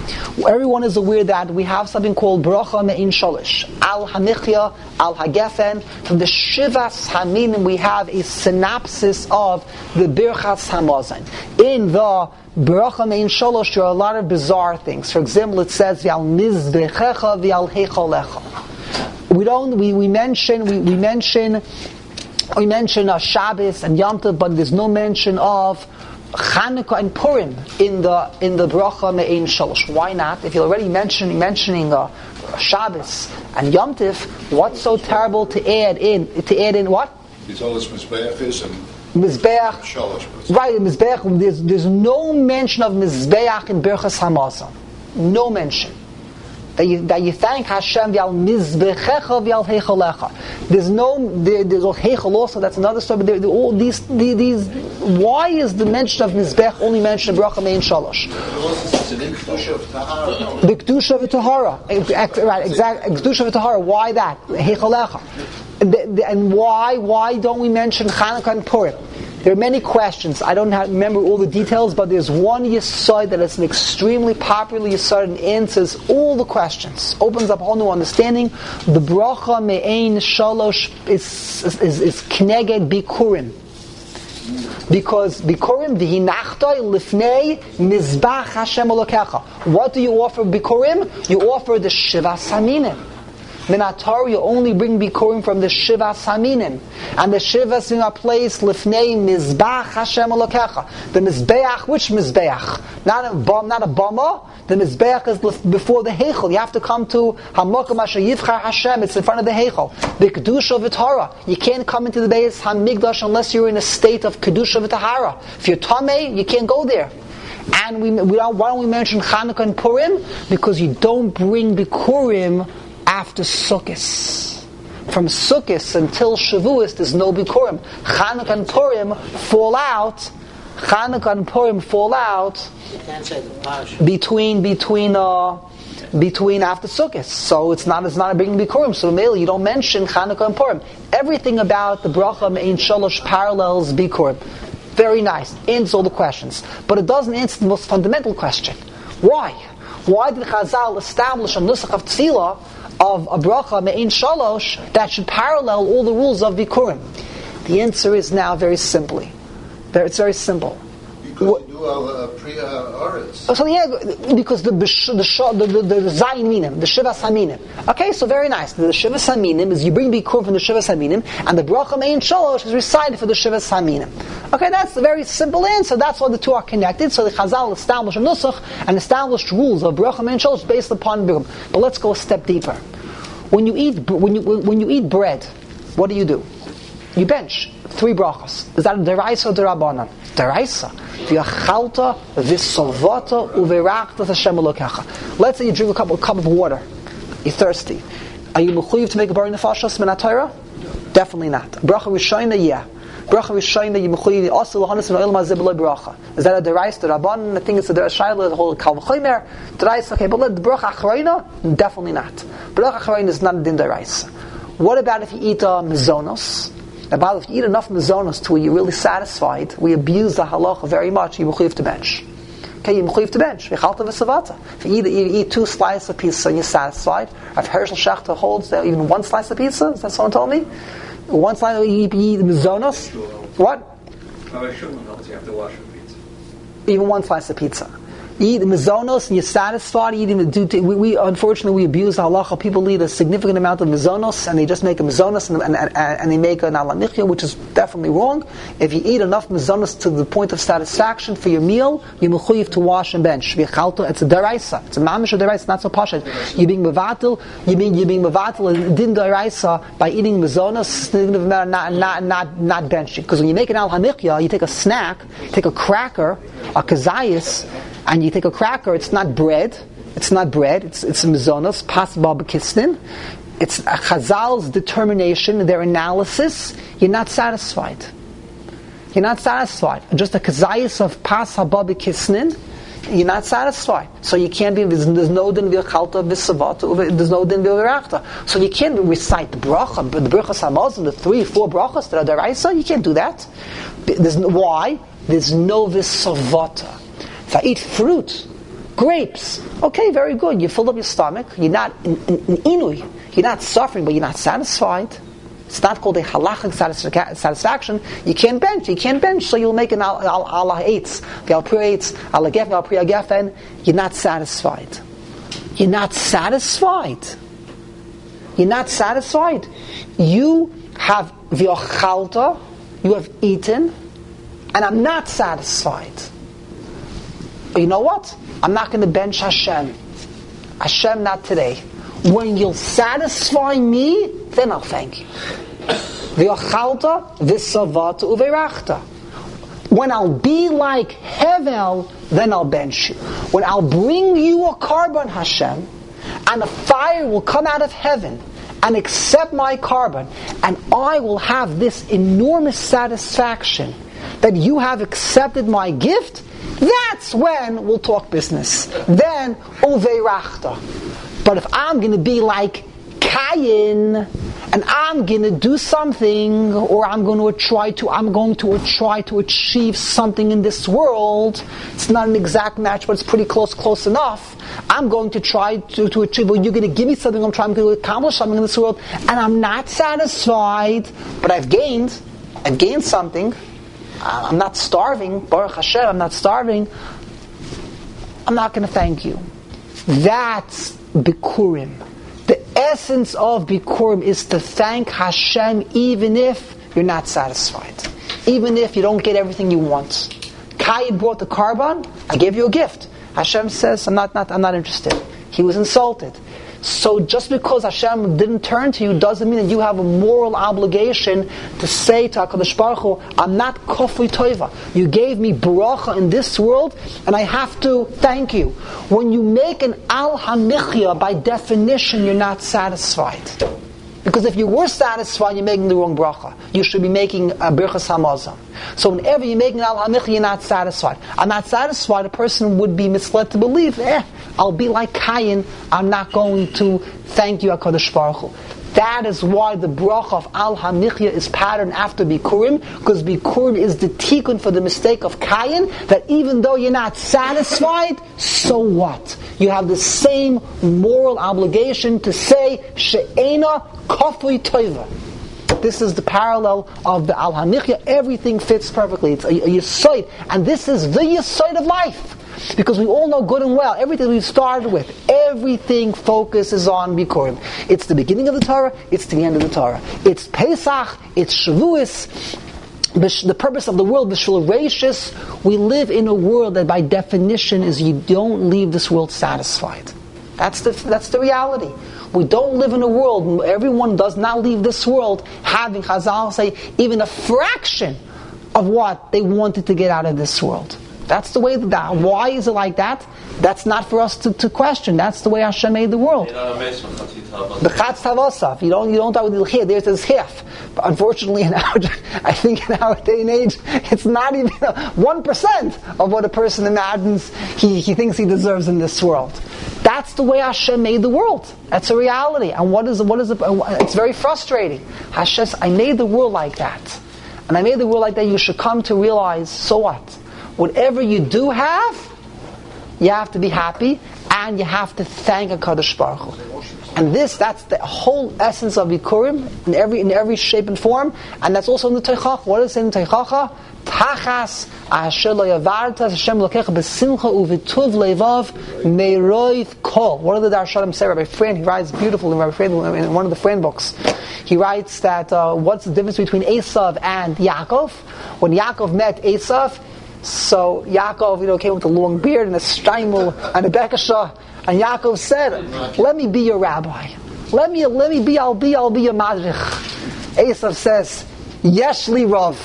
Everyone is aware that we have something called Bracha Me'in Shalish. Al Hanichya, Al Hagefen. From the Shivas Haminim we have a synopsis of the Birchas Hamazon. In the Bracha Me'in Shalosh there are a lot of bizarre things. For example, it says V'al Mizbechecha V'al Heichalecha. We mention Shabbos and Yom Tov, but there's no mention of Chanukah and Purim in the Bracha Me'in Shalosh. Why not? If you're already mentioning Shabbos and Yom Tov, what's so terrible to add in what? He told us Mizbeach is and Mizbeach. Shalosh. Right, Mizbeach. There's no mention of Mizbeach in Birchas Hamazon. No mention. That you thank Hashem v'al mizbechecha v'al heichalecha. There's heichal also. That's another story. But all these. Why is the mention of mizbech only mentioned in Bracha Me'in Shalosh? The kedusha of Tahara. Right, exactly. Kedusha of Tahara. Why that? Heichalecha. And why don't we mention Chanukah and Purim? There are many questions. I don't remember all the details, but there's one yesod that is an extremely popular yesod and answers all the questions. Opens up a whole new understanding. The bracha me'ein shalosh is kneged bikurim. Because bikurim v'hinachtoi lifnei mizbach Hashem Elokecha. What do you offer bikurim? You offer the Shivas Haminim. Minatar, you only bring bikurim from the Shivas Haminim, and the Shivas in a place lifnei mizbach Hashem Elokecha. The mizbeach, which mizbeach? Not a bama. The mizbeach is before the heichal. You have to come to Hamakam Asher Yivchar Hashem. It's in front of the heichal. The kedusha v'tahara. You can't come into the Beis Hamikdash unless you're in a state of kedusha v'tahara. If you're tamei, you can't go there. And why don't we mention Chanukah and Purim? Because you don't bring bikurim after Sukkot. From Sukkot until Shavuos, there's no Bikurim. Chanukah and Purim fall out. Between after Sukkot. So it's not a big Bikurim. So mainly you don't mention Chanukah and Purim. Everything about the Bracha Me'in Shalosh parallels Bikurim. Very nice. Answers all the questions. But it doesn't answer the most fundamental question. Why? Why did Chazal establish a nusach of Tefillah of a bracha me'in shalosh that should parallel all the rules of Bikurim? The answer is now very simply. It's very simple. Because you do Priya Aretz. So yeah, because the Zayin Minim, the Shivas Haminim. Okay, so very nice. The Shivas Haminim is you bring Bikurim from the Shivas Haminim, and the bracha me'in shalosh is recited for the Shivas Haminim. Okay, that's a very simple answer. That's why the two are connected. So the Chazal established a nusach and established rules of bracha me'in shalosh based upon Bikurim. But let's go a step deeper. When you eat bread, what do? You bench 3 brachas. Is that a deraisa or derabanan? Deraisa. V'yachalta v'sovata u'verachta Hashem Elokecha. Let's say you drink a cup of water. You're thirsty. Are you mechuyev to make a bar nefashos min haTorah? Definitely not. Bracha Rishayna, yeah. Bracha Rishayna, you mechuyev also lahanis and oil mazeh b'lo bracha. Is that a deraisa, derabanan? I think it's a deraisa, the whole kal v'chomer. Deraisa, okay, but let the bracha acharayna, definitely not. Bracha acharayna is not a din deraisa. What about if you eat mazonos? About if you eat enough mazonos to where you're really satisfied, we abuse the halacha very much, you mechuyev to bench. Okay, you mechuyev to bench. V'chalta v'savata. If you eat 2 slices of pizza and you're satisfied, if Hershel Schachter holds that even 1 slice of pizza, is that someone told me? 1 slice, you eat mazonos. What? You have to wash the pizza. Even 1 slice of pizza. You eat mazonos and you're satisfied. We unfortunately abuse the halacha. People eat a significant amount of mazonos and they just make a mazonos and they make an ala nichya, which is definitely wrong. If you eat enough mazonos to the point of satisfaction for your meal, you're mechuyev to wash and bench. It's a deraisa. It's a mamish deraisa. Not so pashut. You're being mevatel. You're being mevatel din deraisa by eating mazonos, not benching. Because when you make an al hanichya, you take a snack, take a cracker, a kazayis, and you take a cracker. It's not bread. It's mazonos, pas barbekisnin. It's a Chazal's determination, their analysis. You're not satisfied. Just a kazayis of pas hababekisnin. You're not satisfied. So you can't be. There's no din v'chalta v'savata. There's no din v'rachta. So you can't recite the bracha, the brachas hamazon, the 3-4 brachas that are deraisa. You can't do that. Why? There's no v'savata. If I eat fruit, Grapes. Okay, very good. You filled up your stomach. You're not in inui. You're not suffering, but you're not satisfied. It's not called a halachic satisfaction. You can't bench, so you'll make an Allah eitz, the al pri eitz, Allah gefen, al pri gefen. You're not satisfied. You're not satisfied. You're not satisfied. You have v'ochalta, you have eaten, and I'm not satisfied. But you know what? I'm not going to bench Hashem. Hashem, not today. When you'll satisfy me, then I'll thank you. V'ochalta v'savata uveirachta. When I'll be like Hevel, then I'll bench you. When I'll bring you a carbon, Hashem, and a fire will come out of heaven and accept my carbon, and I will have this enormous satisfaction that you have accepted my gift, that's when we'll talk business. Then, uveirachta. But if I'm going to be like Cain, and I'm going to do something, or I'm going to try to achieve something in this world, it's not an exact match, but it's pretty close enough. I'm going to try to achieve, well, you're going to give me something, I'm going to accomplish something in this world, and I'm not satisfied, but I've gained something. I'm not starving, Baruch Hashem, I'm not starving. I'm not going to thank you. That's Bikurim. The essence of Bikurim is to thank Hashem even if you're not satisfied. Even if you don't get everything you want. Cain brought the carbon, I gave you a gift. Hashem says, I'm not interested. He was insulted. So just because Hashem didn't turn to you doesn't mean that you have a moral obligation to say to HaKadosh Baruch Hu, I'm not kofui toiva. You gave me bracha in this world, and I have to thank you. When you make an al hamichya, by definition, you're not satisfied. Because if you were satisfied, you're making the wrong bracha. You should be making a birchas hamazon. So whenever you're making al hamichya, you're not satisfied. I'm not satisfied, a person would be misled to believe, I'll be like Cain, I'm not going to thank you, HaKadosh Baruch Hu. That is why the bracha of al hamichya is patterned after Bikurim, because Bikurim is the tikkun for the mistake of Cain, that even though you're not satisfied, so what? You have the same moral obligation to say, She'ena kofui toiva. This is the parallel of the al hamichya. Everything fits perfectly. It's a yesod, and this is the yesod of life. Because we all know good and well, everything we started with, everything focuses on Bikurim. It's the beginning of the Torah, it's the end of the Torah. It's Pesach, it's Shavuos. The purpose of the world, the B'shul Reishis, we live in a world that by definition is you don't leave this world satisfied. That's the reality. We don't live in a world, everyone does not leave this world having, Chazal say, even a fraction of what they wanted to get out of this world. That's the way that. Why is it like that? That's not for us to question. That's the way Hashem made the world. The Chatz Tavosav. You don't die with the there's this half. But unfortunately, I think in our day and age, it's not even 1% of what a person imagines he thinks he deserves in this world. That's the way Hashem made the world. That's a reality. And what is it? It's very frustrating. Hashem says, I made the world like that. And I made the world like that. You should come to realize, so what? Whatever you do have, you have to be happy, and you have to thank HaKadosh Baruch Hu. And that's the whole essence of Bikurim, in every shape and form, and that's also in the Teichacha. What is in the Teichacha? Tachas asher lo yavartas Hashem lokecha b'simcha uvituv levav meiroiv kol. What do the Darshanim say? Rabbi Friend, he writes beautiful in in one of the Friend books. He writes that what's the difference between Esav and Yaakov? When Yaakov met Esav, so Yaakov, came with a long beard and a streimel and a bekasha, and Yaakov said, "Let me be your rabbi. Let me be. I'll be your madrich." Esav says, "Yesh li Rav."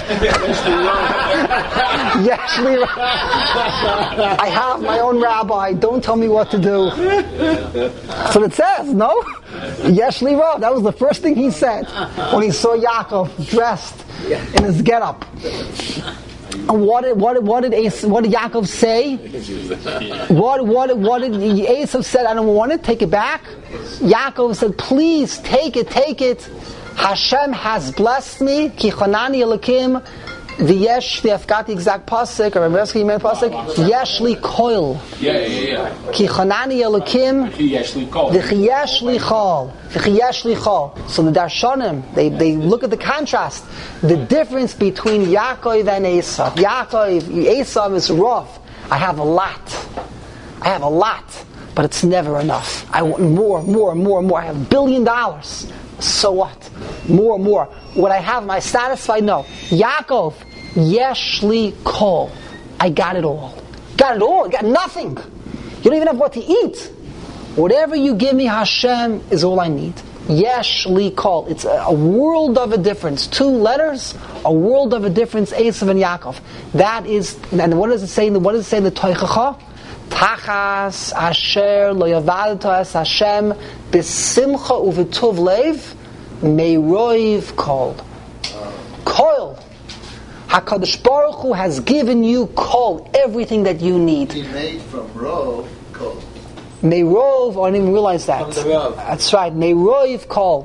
Yesh li Rav. I have my own rabbi. Don't tell me what to do. That's what it says. No, Yesh li Rav. That was the first thing he said when he saw Yaakov dressed in his getup. And what did Yaakov say? What did Esav said? I don't want it. Take it back. Yaakov said, "Please take it. Hashem has blessed me. Ki chanani Elokim I've got the exact pasuk. Or remember the pasuk? Yeshli koil. Yeah. Ki chanani elokim. Yeshli kol. V'chiyeshli chol. So the Darshanim, they look at the contrast, the difference between Yaakov and Esav. Esav is rough. I have a lot, but it's never enough. I want more. I have $1 billion. So what? More. What I have, am I satisfied? No. Yaakov, Yeshli kol. I got it all. I got nothing. You don't even have what to eat. Whatever you give me, Hashem, is all I need. Yeshli kol. It's a world of a difference. 2 letters, a world of a difference, Esav and Yaakov. That is, and what does it say in the Toichacha? Tachas asher lo yavadta es Hashem b'simcha u'v'tuv lev meiroiv kol. Kol. HaKadosh Baruch Hu has given you kol, everything that you need. He made from rov kol. Meirov, I didn't even realize that. That's right. Meirov kol.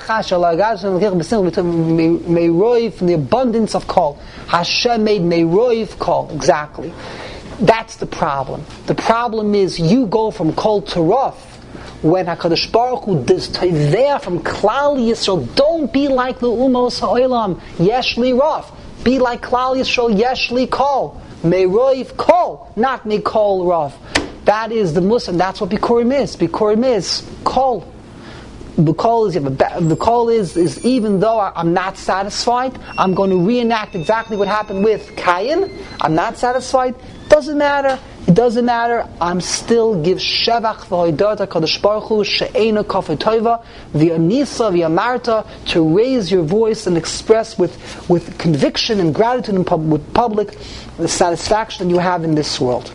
Meirov, from the abundance of kol. Hashem made Meirov kol. Exactly. That's the problem. The problem is you go from kol to rough. When HaKadosh Baruch Hu does teveh from Klal Yisrael, don't be like the Umos Ha'olam, Yeshli rough. Be like Klal Yisrael, Yeshli kol. Meirov kol, not Mikol rough. That is the Muslim. That's what Bikurim is. Bikurim is kol. The call is even though I'm not satisfied, I'm going to reenact exactly what happened with Cain. I'm not satisfied. Doesn't matter. It doesn't matter. I'm still give shevach v'hoidat HaKadosh Baruch Hu she'eino kafei tova v'yanisa v'yamarta, to raise your voice and express with conviction and gratitude with public the satisfaction you have in this world.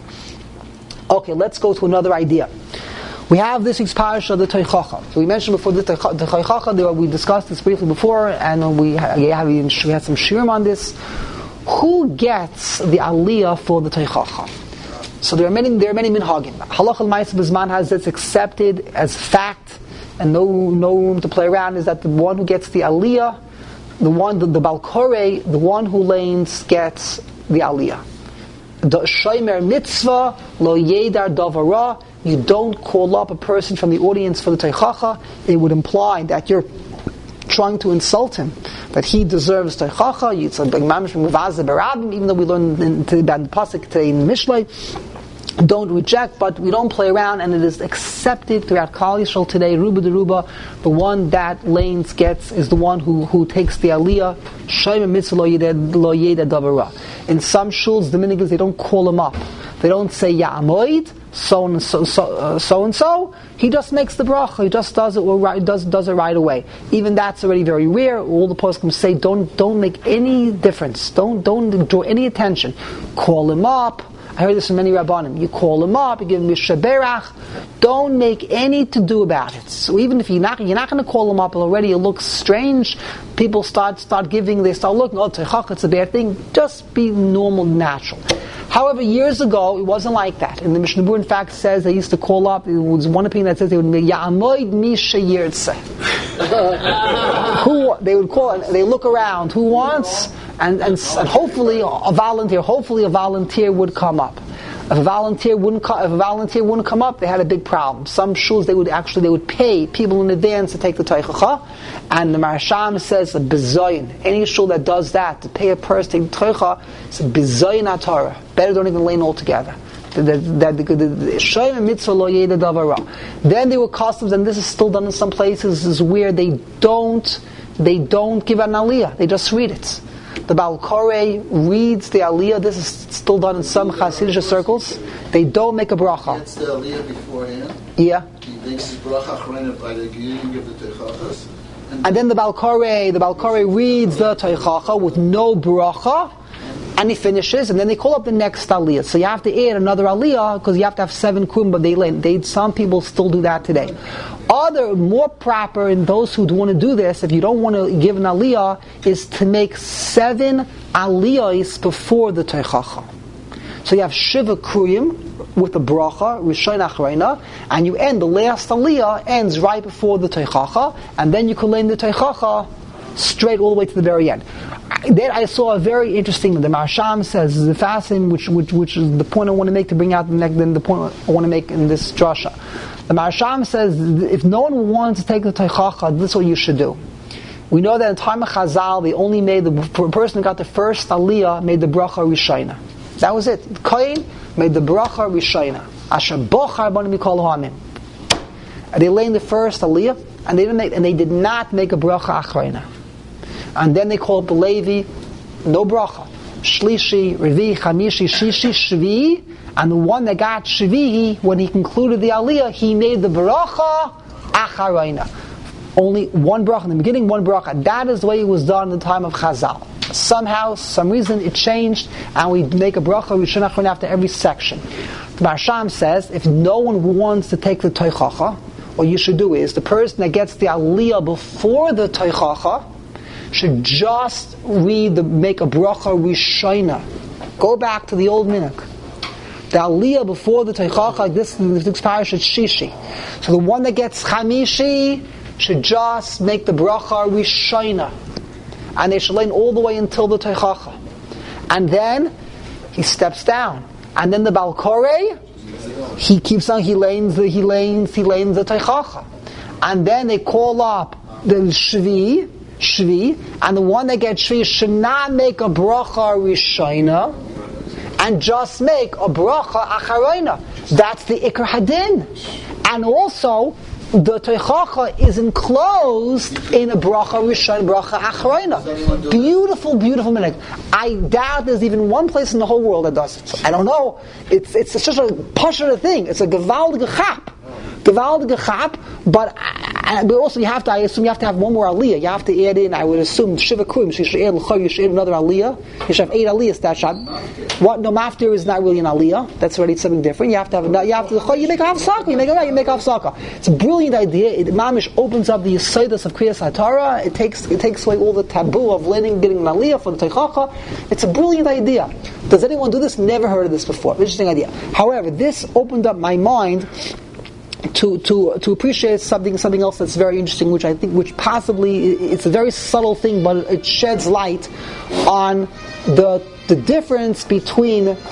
Okay, let's go to another idea. We have this week's parasha, the Toichacha. So we mentioned before the Toichacha, we discussed this briefly before, and we had some shirim on this. Who gets the aliyah for the Toichacha? So there are many minhagim. Halach al-Ma'aseh B'zman has this accepted as fact, and no room to play around, is that the one who gets the aliyah, the Balkorei, the one who lanes, gets the aliyah. The Shomer mitzvah lo yedar davara. You don't call up a person from the audience for the Toichacha. It would imply that you're trying to insult him, that he deserves Toichacha. It's a big mamish from Muvazeh Barabim, even though we learned in the pasuk today in Mishlei. Don't reject, but we don't play around, and it is accepted throughout Klal Yisrael today. Ruba de Ruba, the one that lanes gets is the one who takes the aliyah. Shomer mitzvah lo yedar davara. In some shuls, Dominicans, they don't call him up. They don't say Ya'amoid, so and so. He just makes the bracha. He just does it right away. Even that's already very rare. All the poskim say don't make any difference. Don't draw any attention. Call him up. I heard this from many Rabbanim. You call him up, you give him a shaberach. Don't make any to do about it. So even if you're not going to call him up, already it looks strange. People start looking. Oh, Toichacha, it's a bad thing. Just be normal, natural. However, years ago, it wasn't like that. And the Mishnah Berurah, in fact, says they used to call up. It was one opinion that says they would make Ya'amoid mi sheyirtzeh. They would call, and they look around. Who wants? And hopefully a volunteer would come up. If a volunteer wouldn't come up, they had a big problem. Some shuls they would pay people in advance to take the Toichacha, and the Marasham says a bizayin. Any shul that does that, to pay a person to take the Toichacha, it's a bizayin atorah. Better don't even lane altogether. Then there were customs, and this is still done in some places, is where they don't give an aliyah. They just read it. The Balkorei reads the aliyah. This is still done in some Hasidic circles. They don't make a bracha. That's the aliyah beforehand. Yeah. He makes his bracha achrona by the giving of the Toichachas. And then the Balkorei reads the Toichacha with no bracha, and he finishes, and then they call up the next aliyah. So you have to add another aliyah, because you have to have 7 kum, but some people still do that today. Other, more proper, in those who want to do this, if you don't want to give an aliyah, is to make 7 aliyahs before the Toichacha. So you have Shiva Kruyim with the bracha, Rishon Achrona, and you end, the last aliyah ends right before the Toichacha, and then you can learn the Toichacha straight all the way to the very end. Then I saw a very interesting. The Marsham says is a fascinating, which is the point I want to make to bring out the point I want to make in this drasha. The Marsham says if no one wants to take the teichacha, this is what you should do. We know that in the time of Chazal, they only made the person who got the first aliyah made the bracha rishayna. That was it. Kohen made the bracha rishayna. Asher bochar bani mikol ha'amim. They lay in the first aliyah, and they did not make a bracha achrayna. And then they called the Levi, no bracha. Shlishi, Revi, Chamishi, Shishi, Shvi, and the one that got Shvi, when he concluded the aliyah, he made the bracha acharayna. Only one bracha in the beginning, one bracha. That is the way it was done in the time of Chazal. Somehow, some reason, it changed, and we make a bracha rishon acharayna after every section. The Marsham says, if no one wants to take the teichacha, what you should do is, the person that gets the aliyah before the teichacha should just make a bracha rishayna. Go back to the old minhag. The aliyah before the teichacha, like this parish is shishi. So the one that gets chamishi should just make the bracha rishayna, and they should lane all the way until the teichacha, and then he steps down, and then the Baal Koreh, he keeps on, he lanes the teichacha, and then they call up the shvi, and the one that gets shvi should not make a bracha rishayna and just make a bracha acharayna. That's the ikar hadin. And also, the teichacha is enclosed in a bracha rishayna, bracha acharayna. Beautiful, beautiful minhag. I doubt there's even one place in the whole world that does it. So I don't know. It's such a pashut thing. It's a gewaldige chap. But also I assume you have to have one more aliyah. You have to add in, I would assume, shiva kurim. So you should add l'chor, you should add another aliyah. You should have 8 aliyahs that shot. What? No, maftir is not really an aliyah. That's already something different. You have to make a hafsaka. You make a hafsaka. It's a brilliant idea. It mamish opens up the yesodus of kriyas haTorah. It takes away all the taboo of getting an aliyah for the teichacha. It's a brilliant idea. Does anyone do this? Never heard of this before. Interesting idea. However, this opened up my mind to appreciate something else that's very interesting, which possibly it's a very subtle thing, but it sheds light on the difference between the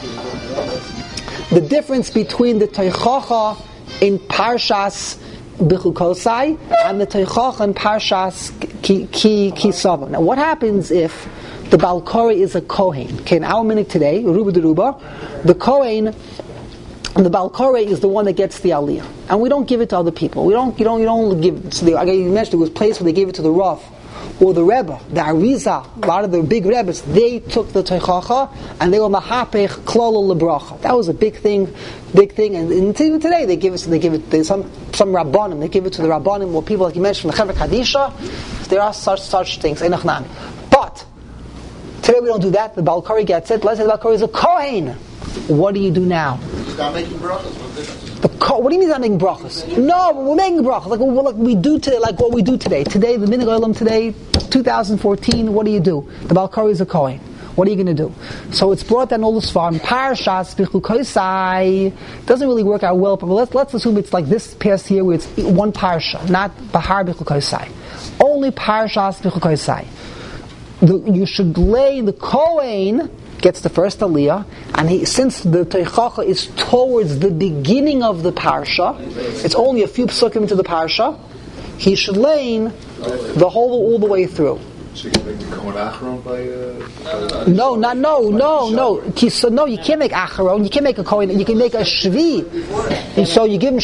teichacha in Parshas Bechukosai and the teichacha in Parshas Kisava. Now, what happens if the Baal Koreh is a Kohen? Okay, in our minute today, Ruba Deruba, the Kohen. And the Baal Koreh is the one that gets the aliyah, and we don't give it to other people. You don't give it. So you mentioned there was a place where they gave it to the Rav or the Rebbe, the Arizal. A lot of the big Rebbes, they took the teichacha and they were mahapech klala lebracha. That was a big thing. And even today they give it. Some rabbanim they give it to the rabbanim or people like you mentioned from the Chevra Kadisha. There are such things. But today we don't do that. The Baal Koreh gets it. Let's say the Baal Koreh is a Kohen. What do you do now? He's not making brachas. What do you mean he's not making brachas? No, we're making brachas like we do today, like what we do today. Today, the minhag olam today, 2014. What do you do? The Baal Koreh is a Kohen. What are you going to do? So it's brought down all this farm. Parshas Bechukosai doesn't really work out well, but let's assume it's like this past here where it's one parsha, not Bahar Bechukosai. Only Parshas Bechukosai. You should lay the Kohen gets the first aliyah, and since the teichacha is towards the beginning of the parsha, it's only a few psukim into the parsha, he should lane all the way through. So you can make the Kohen Acharon by... No. No, you can't make Acharon. You can't make a Kohen. You can make a Shvi. And so you give him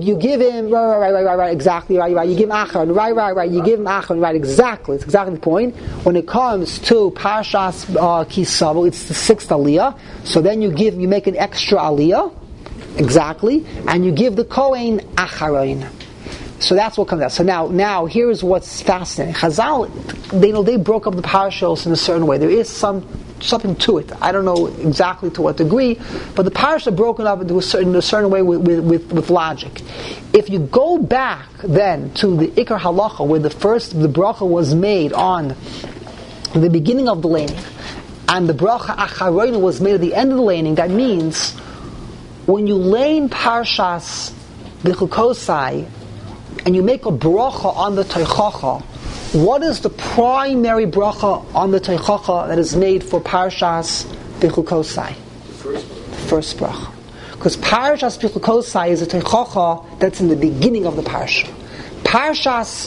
right, exactly right. You give him Acharon, right. You give him Acharon, right, exactly. It's exactly the point. When it comes to Parshas Kisavo, it's the 6th aliyah. So then you make an extra aliyah, exactly, and you give the Kohen Acharon. So that's what comes out. So now here's what's fascinating. Chazal, they broke up the parashas in a certain way. There is something to it. I don't know exactly to what degree, but the parashas are broken up into a certain way with logic. If you go back then to the Ikar Halacha, where the bracha was made on the beginning of the laning, and the bracha Acharayna was made at the end of the laning, that means when you lane Parshas Bechukosai, and you make a bracha on the teichacha, What is the primary bracha on the teichacha that is made for Parshas Bechukosai? The First bracha. Because Parshas Bechukosai is a teichacha that's in the beginning of the parsha. Parshas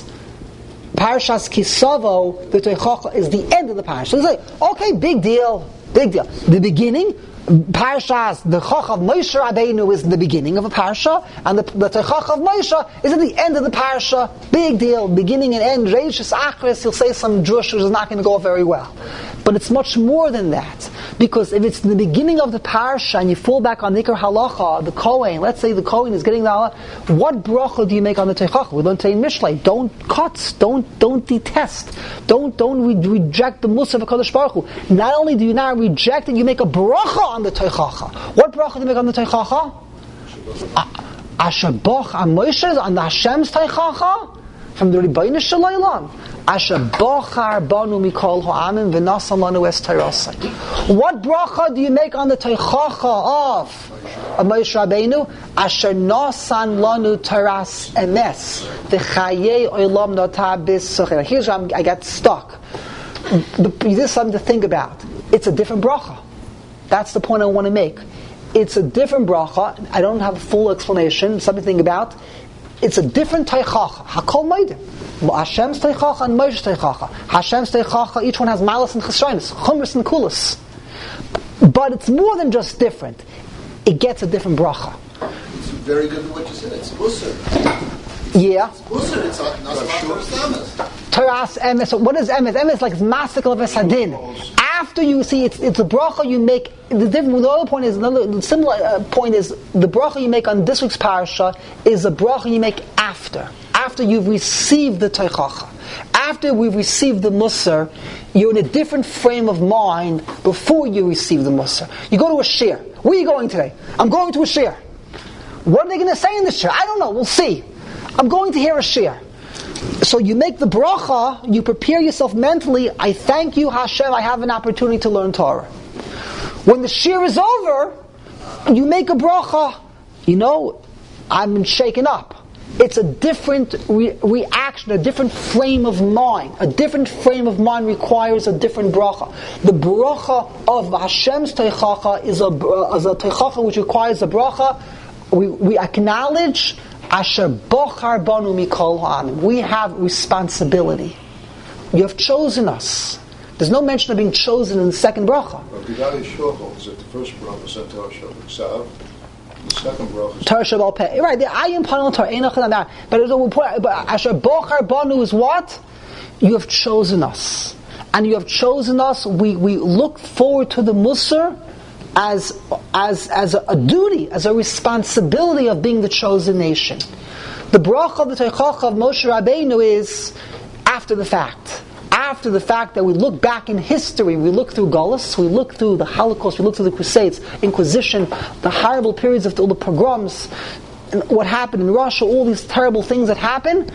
Kisavo, the teichacha is the end of the parsha. So it's like, okay, big deal. The beginning, Parshas, the Chach of Moshe Rabbeinu is in the beginning of a parsha, and the Chach of Moshe is at the end of the parsha. Big deal, beginning and end. Reishis Achris, he'll say some drush which is not going to go very well. But it's much more than that. Because if it's in the beginning of the parsha and you fall back on Nikar Halacha, the Kohen, let's say the Kohen is getting the halacha, what bracha do you make on the Teichach? We learned in Mishlei, don't cut, don't detest, don't reject the Musaf of HaKadosh Baruch Hu. Not only do you not reject it, you make a bracha on the Teichacha. What bracha do you make on the Teichacha? Asher Boch HaMoshe on the Hashem's Teichacha? From the Rebbeinu Shalaylam. Asher bochar banu mikol ha'amim v'nasan lanu es teirasai. What bracha do you make on the teichacha of Moshe Rabbeinu? Asher nasan lanu teiras emes v'chayei olam notah b'socher. Here's where I got stuck. This is something to think about. It's a different bracha. That's the point I want to make. It's a different bracha. I don't have a full explanation. Something to think about. It's a different teichacha. Hakol meidim. Hashem's teichacha and Moshe's teichacha. Hashem's teichacha, each one has malas and chesronos, chumras and kulas. But it's more than just different. It gets a different bracha. It's very good at what you said. It's Musar. Yeah. It's Musar. It's not emes. Teras emes. So what is emes? Emes is like masikal of esadin. After you see, it's a bracha you make. The other point is, another similar point is, the bracha you make on this week's parasha is a bracha you make after you've received the teichacha. After we've received the musar, you're in a different frame of mind before you receive the musar. You go to a shir. Where are you going today? I'm going to a shir. What are they going to say in the shir? I don't know. We'll see. I'm going to hear a shir. So you make the bracha, you prepare yourself mentally. I thank you, Hashem, I have an opportunity to learn Torah. When the shir is over, you make a bracha. I'm shaken up. It's a different reaction, a different frame of mind. A different frame of mind requires a different bracha. The bracha of Hashem's teichacha is a teichacha which requires a bracha. We acknowledge Asher bochar banu mikol ha'amim. We have responsibility. You have chosen us. There's no mention of being chosen in the second bracha. But Gedali Shor holds that the first bracha said Torah Shabbat. The second bracha is Torah Shabbat Peh. Right, the Ayin Panel Torah Einach and that. But Asher bochar banu is what? You have chosen us, and you have chosen us. We look forward to the Musar as a duty, as a responsibility of being the chosen nation. The bracha of the teichacha of Moshe Rabbeinu is after the fact. After the fact that we look back in history, we look through Golus, we look through the Holocaust, we look through the Crusades, Inquisition, the horrible periods of all the pogroms, and what happened in Russia, all these terrible things that happened.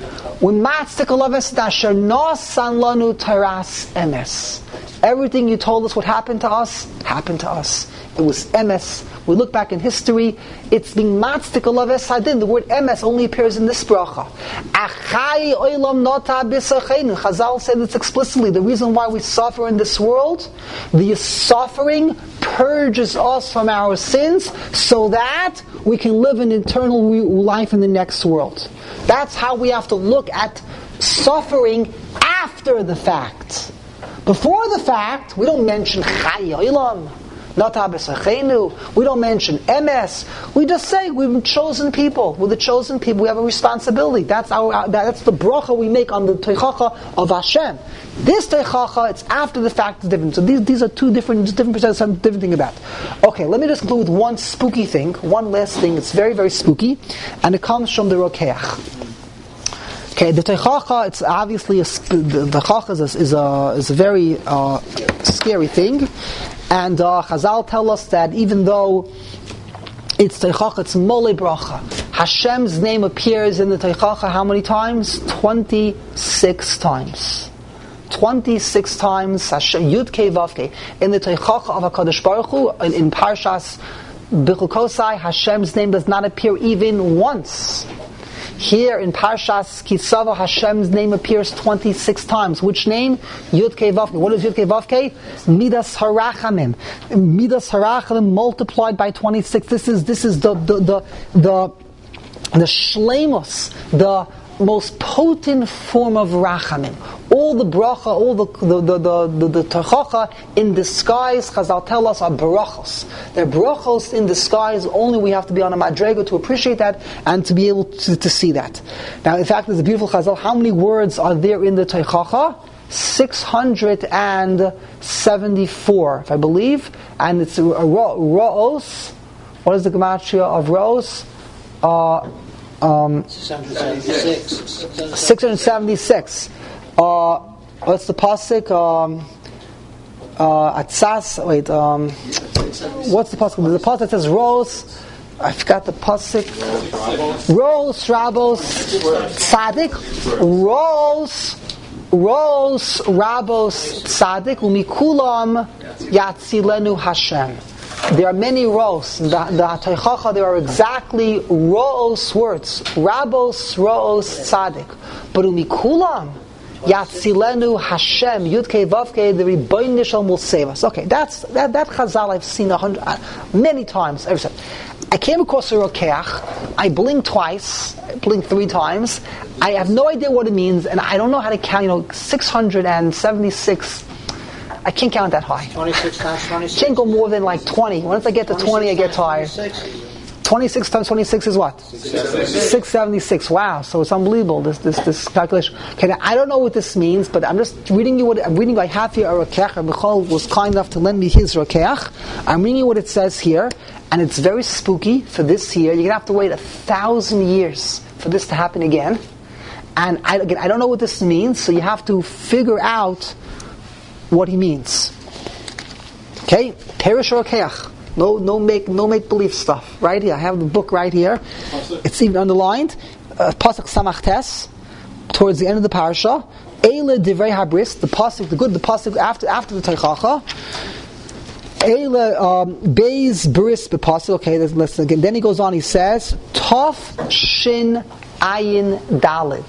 Everything you told us what happened to us, happened to us. It was emes. We look back in history, it's being matztik olav esadin. The word emes only appears in this bracha. Achai oilam nota b'sachein. Chazal said this explicitly. The reason why we suffer in this world, the suffering purges us from our sins so that we can live an eternal life in the next world. That's how we have to look at suffering after the fact. Before the fact, we don't mention chai oilam. We don't mention emes. We just say we've chosen people. We're the chosen people. We have a responsibility. That's the bracha we make on the teichacha of Hashem. This teichacha, it's after the fact, is different. So these are two different percentages, something different thing about. Okay, let me just conclude with one spooky thing, one last thing. It's very, very spooky, and it comes from the Rokeach. Okay, the teichacha, it's obviously the teichacha is a very scary thing. And Chazal tell us that even though it's teichacha, it's mole bracha. Hashem's name appears in the teichacha how many times? 26 times. 26 times Hashem, Yud Kei Vav Kei. In the teichacha of HaKadosh Baruch Hu, in Parshas Bechukosai, Hashem's name does not appear even once. Here in Parshas Kisava, Hashem's name appears 26 times. Which name? Yud Kei Vav Kei. What is Yud Kei Vav Kei? Midas Harachamim. Midas Harachamim multiplied by 26. This is the shleimus, the most potent form of rachamim. All the bracha, all the techacha in disguise, Chazal tell us, are brachos. They're brachos in disguise. Only we have to be on a madrega to appreciate that and to be able to see that. Now, in fact, there's a beautiful Chazal. How many words are there in the techacha? 674, if I believe. And it's ro'os. What is the gematria of ro'os? 676. What's the pasuk? Atzas. Wait. What's the pasuk? The pasuk that says rose. I forgot the pasuk. Rose, Rabos, Tzadik. Rose, Rabos, Tzadik. Umikulam Yatzilenu Hashem. There are many roos. The Teichacha, there are exactly roos words. Rabos, roos, tzadik. But umikulam, yatzilenu Hashem, Yud-Kei Vav-Kei, the Rebbeinu Nishal will save us. Okay, that Chazal I've seen many times. I came across a rokeach. I blinked twice. I blinked 3 times. I have no idea what it means, and I don't know how to count. 676. I can't count that high. 26 times 26. Can't go more than like 20. Once I get to 20, I get tired. 26 times 26 is what? 676. Wow! So it's unbelievable. This calculation. Okay, now I don't know what this means, but I'm just reading you what I'm reading. I have here a rokeach. Michal was kind enough to lend me his rokeach. I'm reading you what it says here, and it's very spooky for this year. You're gonna have to wait 1,000 years for this to happen again. And I don't know what this means, so you have to figure out what he means. Okay, Perish Rokeach. No make believe stuff. Right here, I have the book right here. It's even underlined. Pasuk Samach Tes, towards the end of the parasha. Eile Divrei Habris, the pasuk after the Teichacha. Eile Beis Bris B'Pasuk. Okay, let's again. Then he goes on. He says Tov Shin Ayin Dalit,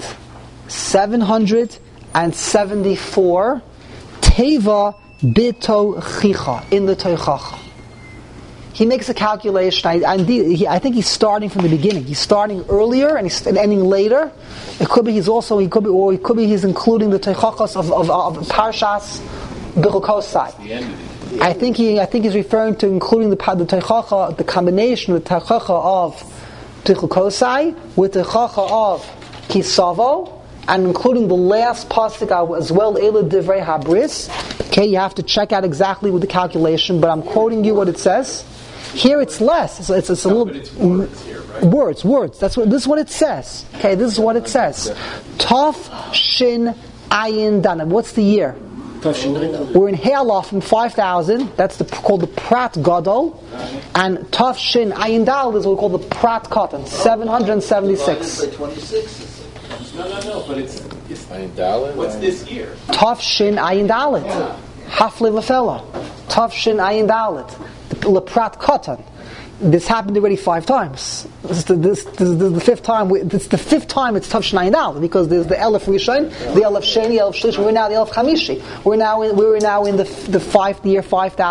774. Teva Bito Chicha, in the Teichacha. He makes a calculation. I think he's starting from the beginning. He's starting earlier and he's ending later. It could be he's including the Teichachas of Parshas Bechukosai. I think he's referring to including the Teichacha, the combination of the Teichacha of Bechukosai with the Teichacha of Kisavo, and including the last pasuk as well, Eile Divrei Habris. Okay, you have to check out exactly with the calculation, but I'm quoting you what it says. Here it's less. It's a little. But it's words here, right? Words. This is what it says. Okay, this is what it says. Tov Shin Ayin Dan. What's the year? We're in Hayalof in 5,000. That's called the Prat Gadol, and Tov Shin Ayin Dal is what we call the Prat Katan. 776. No, but it's what's this year? Tov Shin Ayin Dalet. Hafle Vafela. Tov Shin Ayin Dalet. The Leprat Katan. This happened already 5 times. This is the 5th time. It's the 5th time it's Tov Shin Ayin Dalet, because there's the Elef Rishon, the Elef Sheni, the Elef Shlish. We're now the Elef Chamishi. We're now in the 5th year,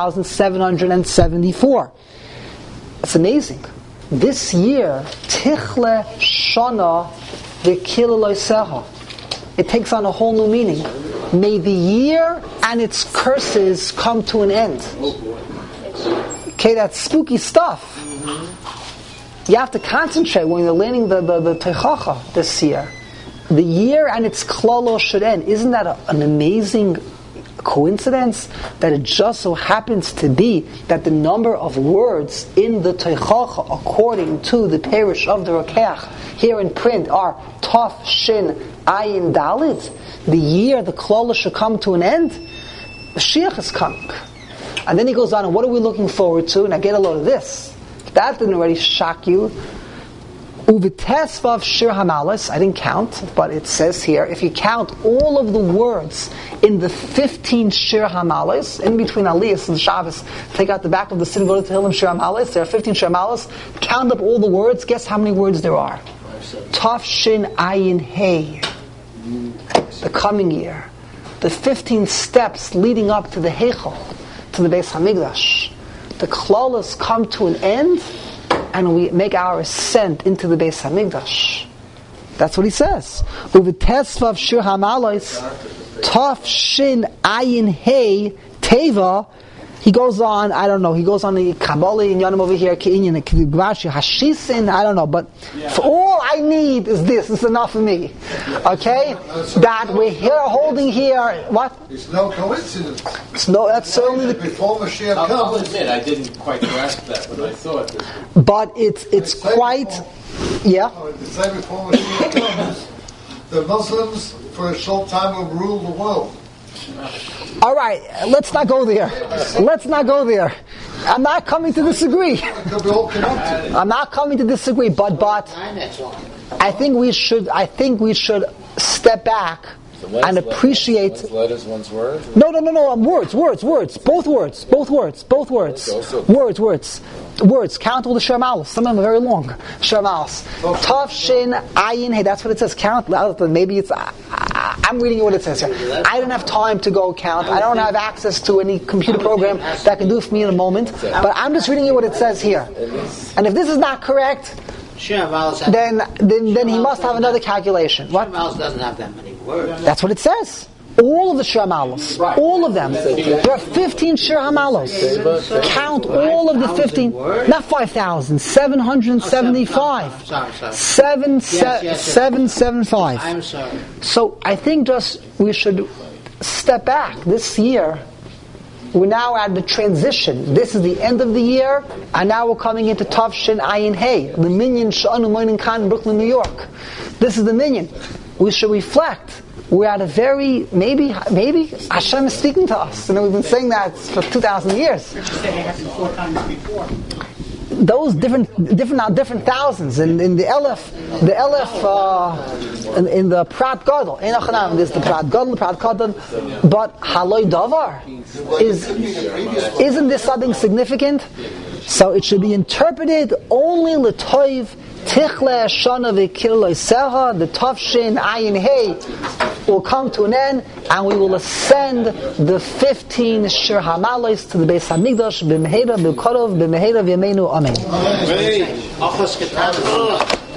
5,774. It's amazing. This year, Tichle Shana. It takes on a whole new meaning. May the year and its curses come to an end. Okay, that's spooky stuff. You have to concentrate when you're learning the Teichacha this year. The year and its klalo should end. Isn't that an amazing coincidence that it just so happens to be that the number of words in the Teichacha, according to the parish of the Rokeach, here in print are Tov Shin Ayin Dalit. The year the klala should come to an end. The Mashiach is coming. And then he goes on, and what are we looking forward to? And I get a load of this. If that didn't already shock you. Uvitesvav Shir Hamalis, I didn't count, but it says here, if you count all of the words in the 15 Shir Hamalis, in between Aliyah and Shabbos, take out the back of the synagogue to Tehillim Shir Hamalis, there are 15 Shir Hamalis, count up all the words, guess how many words there are? Tafshin Ayin Hey, the coming year, the 15 steps leading up to the Heichal, to the Beis Hamikdash, the Klolos come to an end, and we make our ascent into the Beis Hamikdash. That's what he says. Uvitesvav Shir Hamalois, Tafshin Ayin Hey Teva. He goes on, I don't know, he goes on the Kabbalah in Yonim over here, Ke'inyan, K'vashi, Hashisin, I don't know, but for all I need is this is enough for me. Okay? That we're here, holding here, what? It's no coincidence. That's certainly Before Mashiach comes. I'll admit, I didn't quite grasp that when I saw it. But it's quite, yeah? The same before Mashiach comes, the Muslims for a short time will rule the world. All right, let's not go there. Let's not go there. I'm not coming to disagree. They'll be all connected. I'm not coming to disagree, but I think we should step back and appreciate. One's letters, one's words? No. Words. Both words. Words. Count all the Shemalos. Some of them are very long. Shemalos. Tav, Shin, Ayin, Hey. That's what it says. Count. Maybe it's. I'm reading what it says here. I don't have time to go count. I don't have access to any computer program that can do it for me in a moment. But I'm just reading you what it says here. And if this is not correct, then he must have another calculation. What? Shir doesn't have that many words. That's what it says. All of the Shir Hamalos. All of them. There are 15 Shir Hamalos. Count all of the 15. Not 5,000. 775. Sorry. 775. I'm sorry. So I think we should step back. This year, we're now at the transition. This is the end of the year, and now we're coming into Tafshin Ayin Hey, the minyan Sha'anu Moinin Khan in Brooklyn, New York. This is the minyan. We should reflect. We're at a very, maybe Hashem is speaking to us. We've been saying that for 2,000 years. Those different thousands in the Elef, in the Prat Gadol. There's the Prat Gadol, but Haloi Davar isn't this something significant? So it should be interpreted only l'toiv tichle shana v'kil loiseha. The Tafshin Ayin Hey will come to an end, and we will ascend the 15 Shir Hamalos to the Beis Hamikdash b'meheira b'korov b'meheira v'yameinu amen.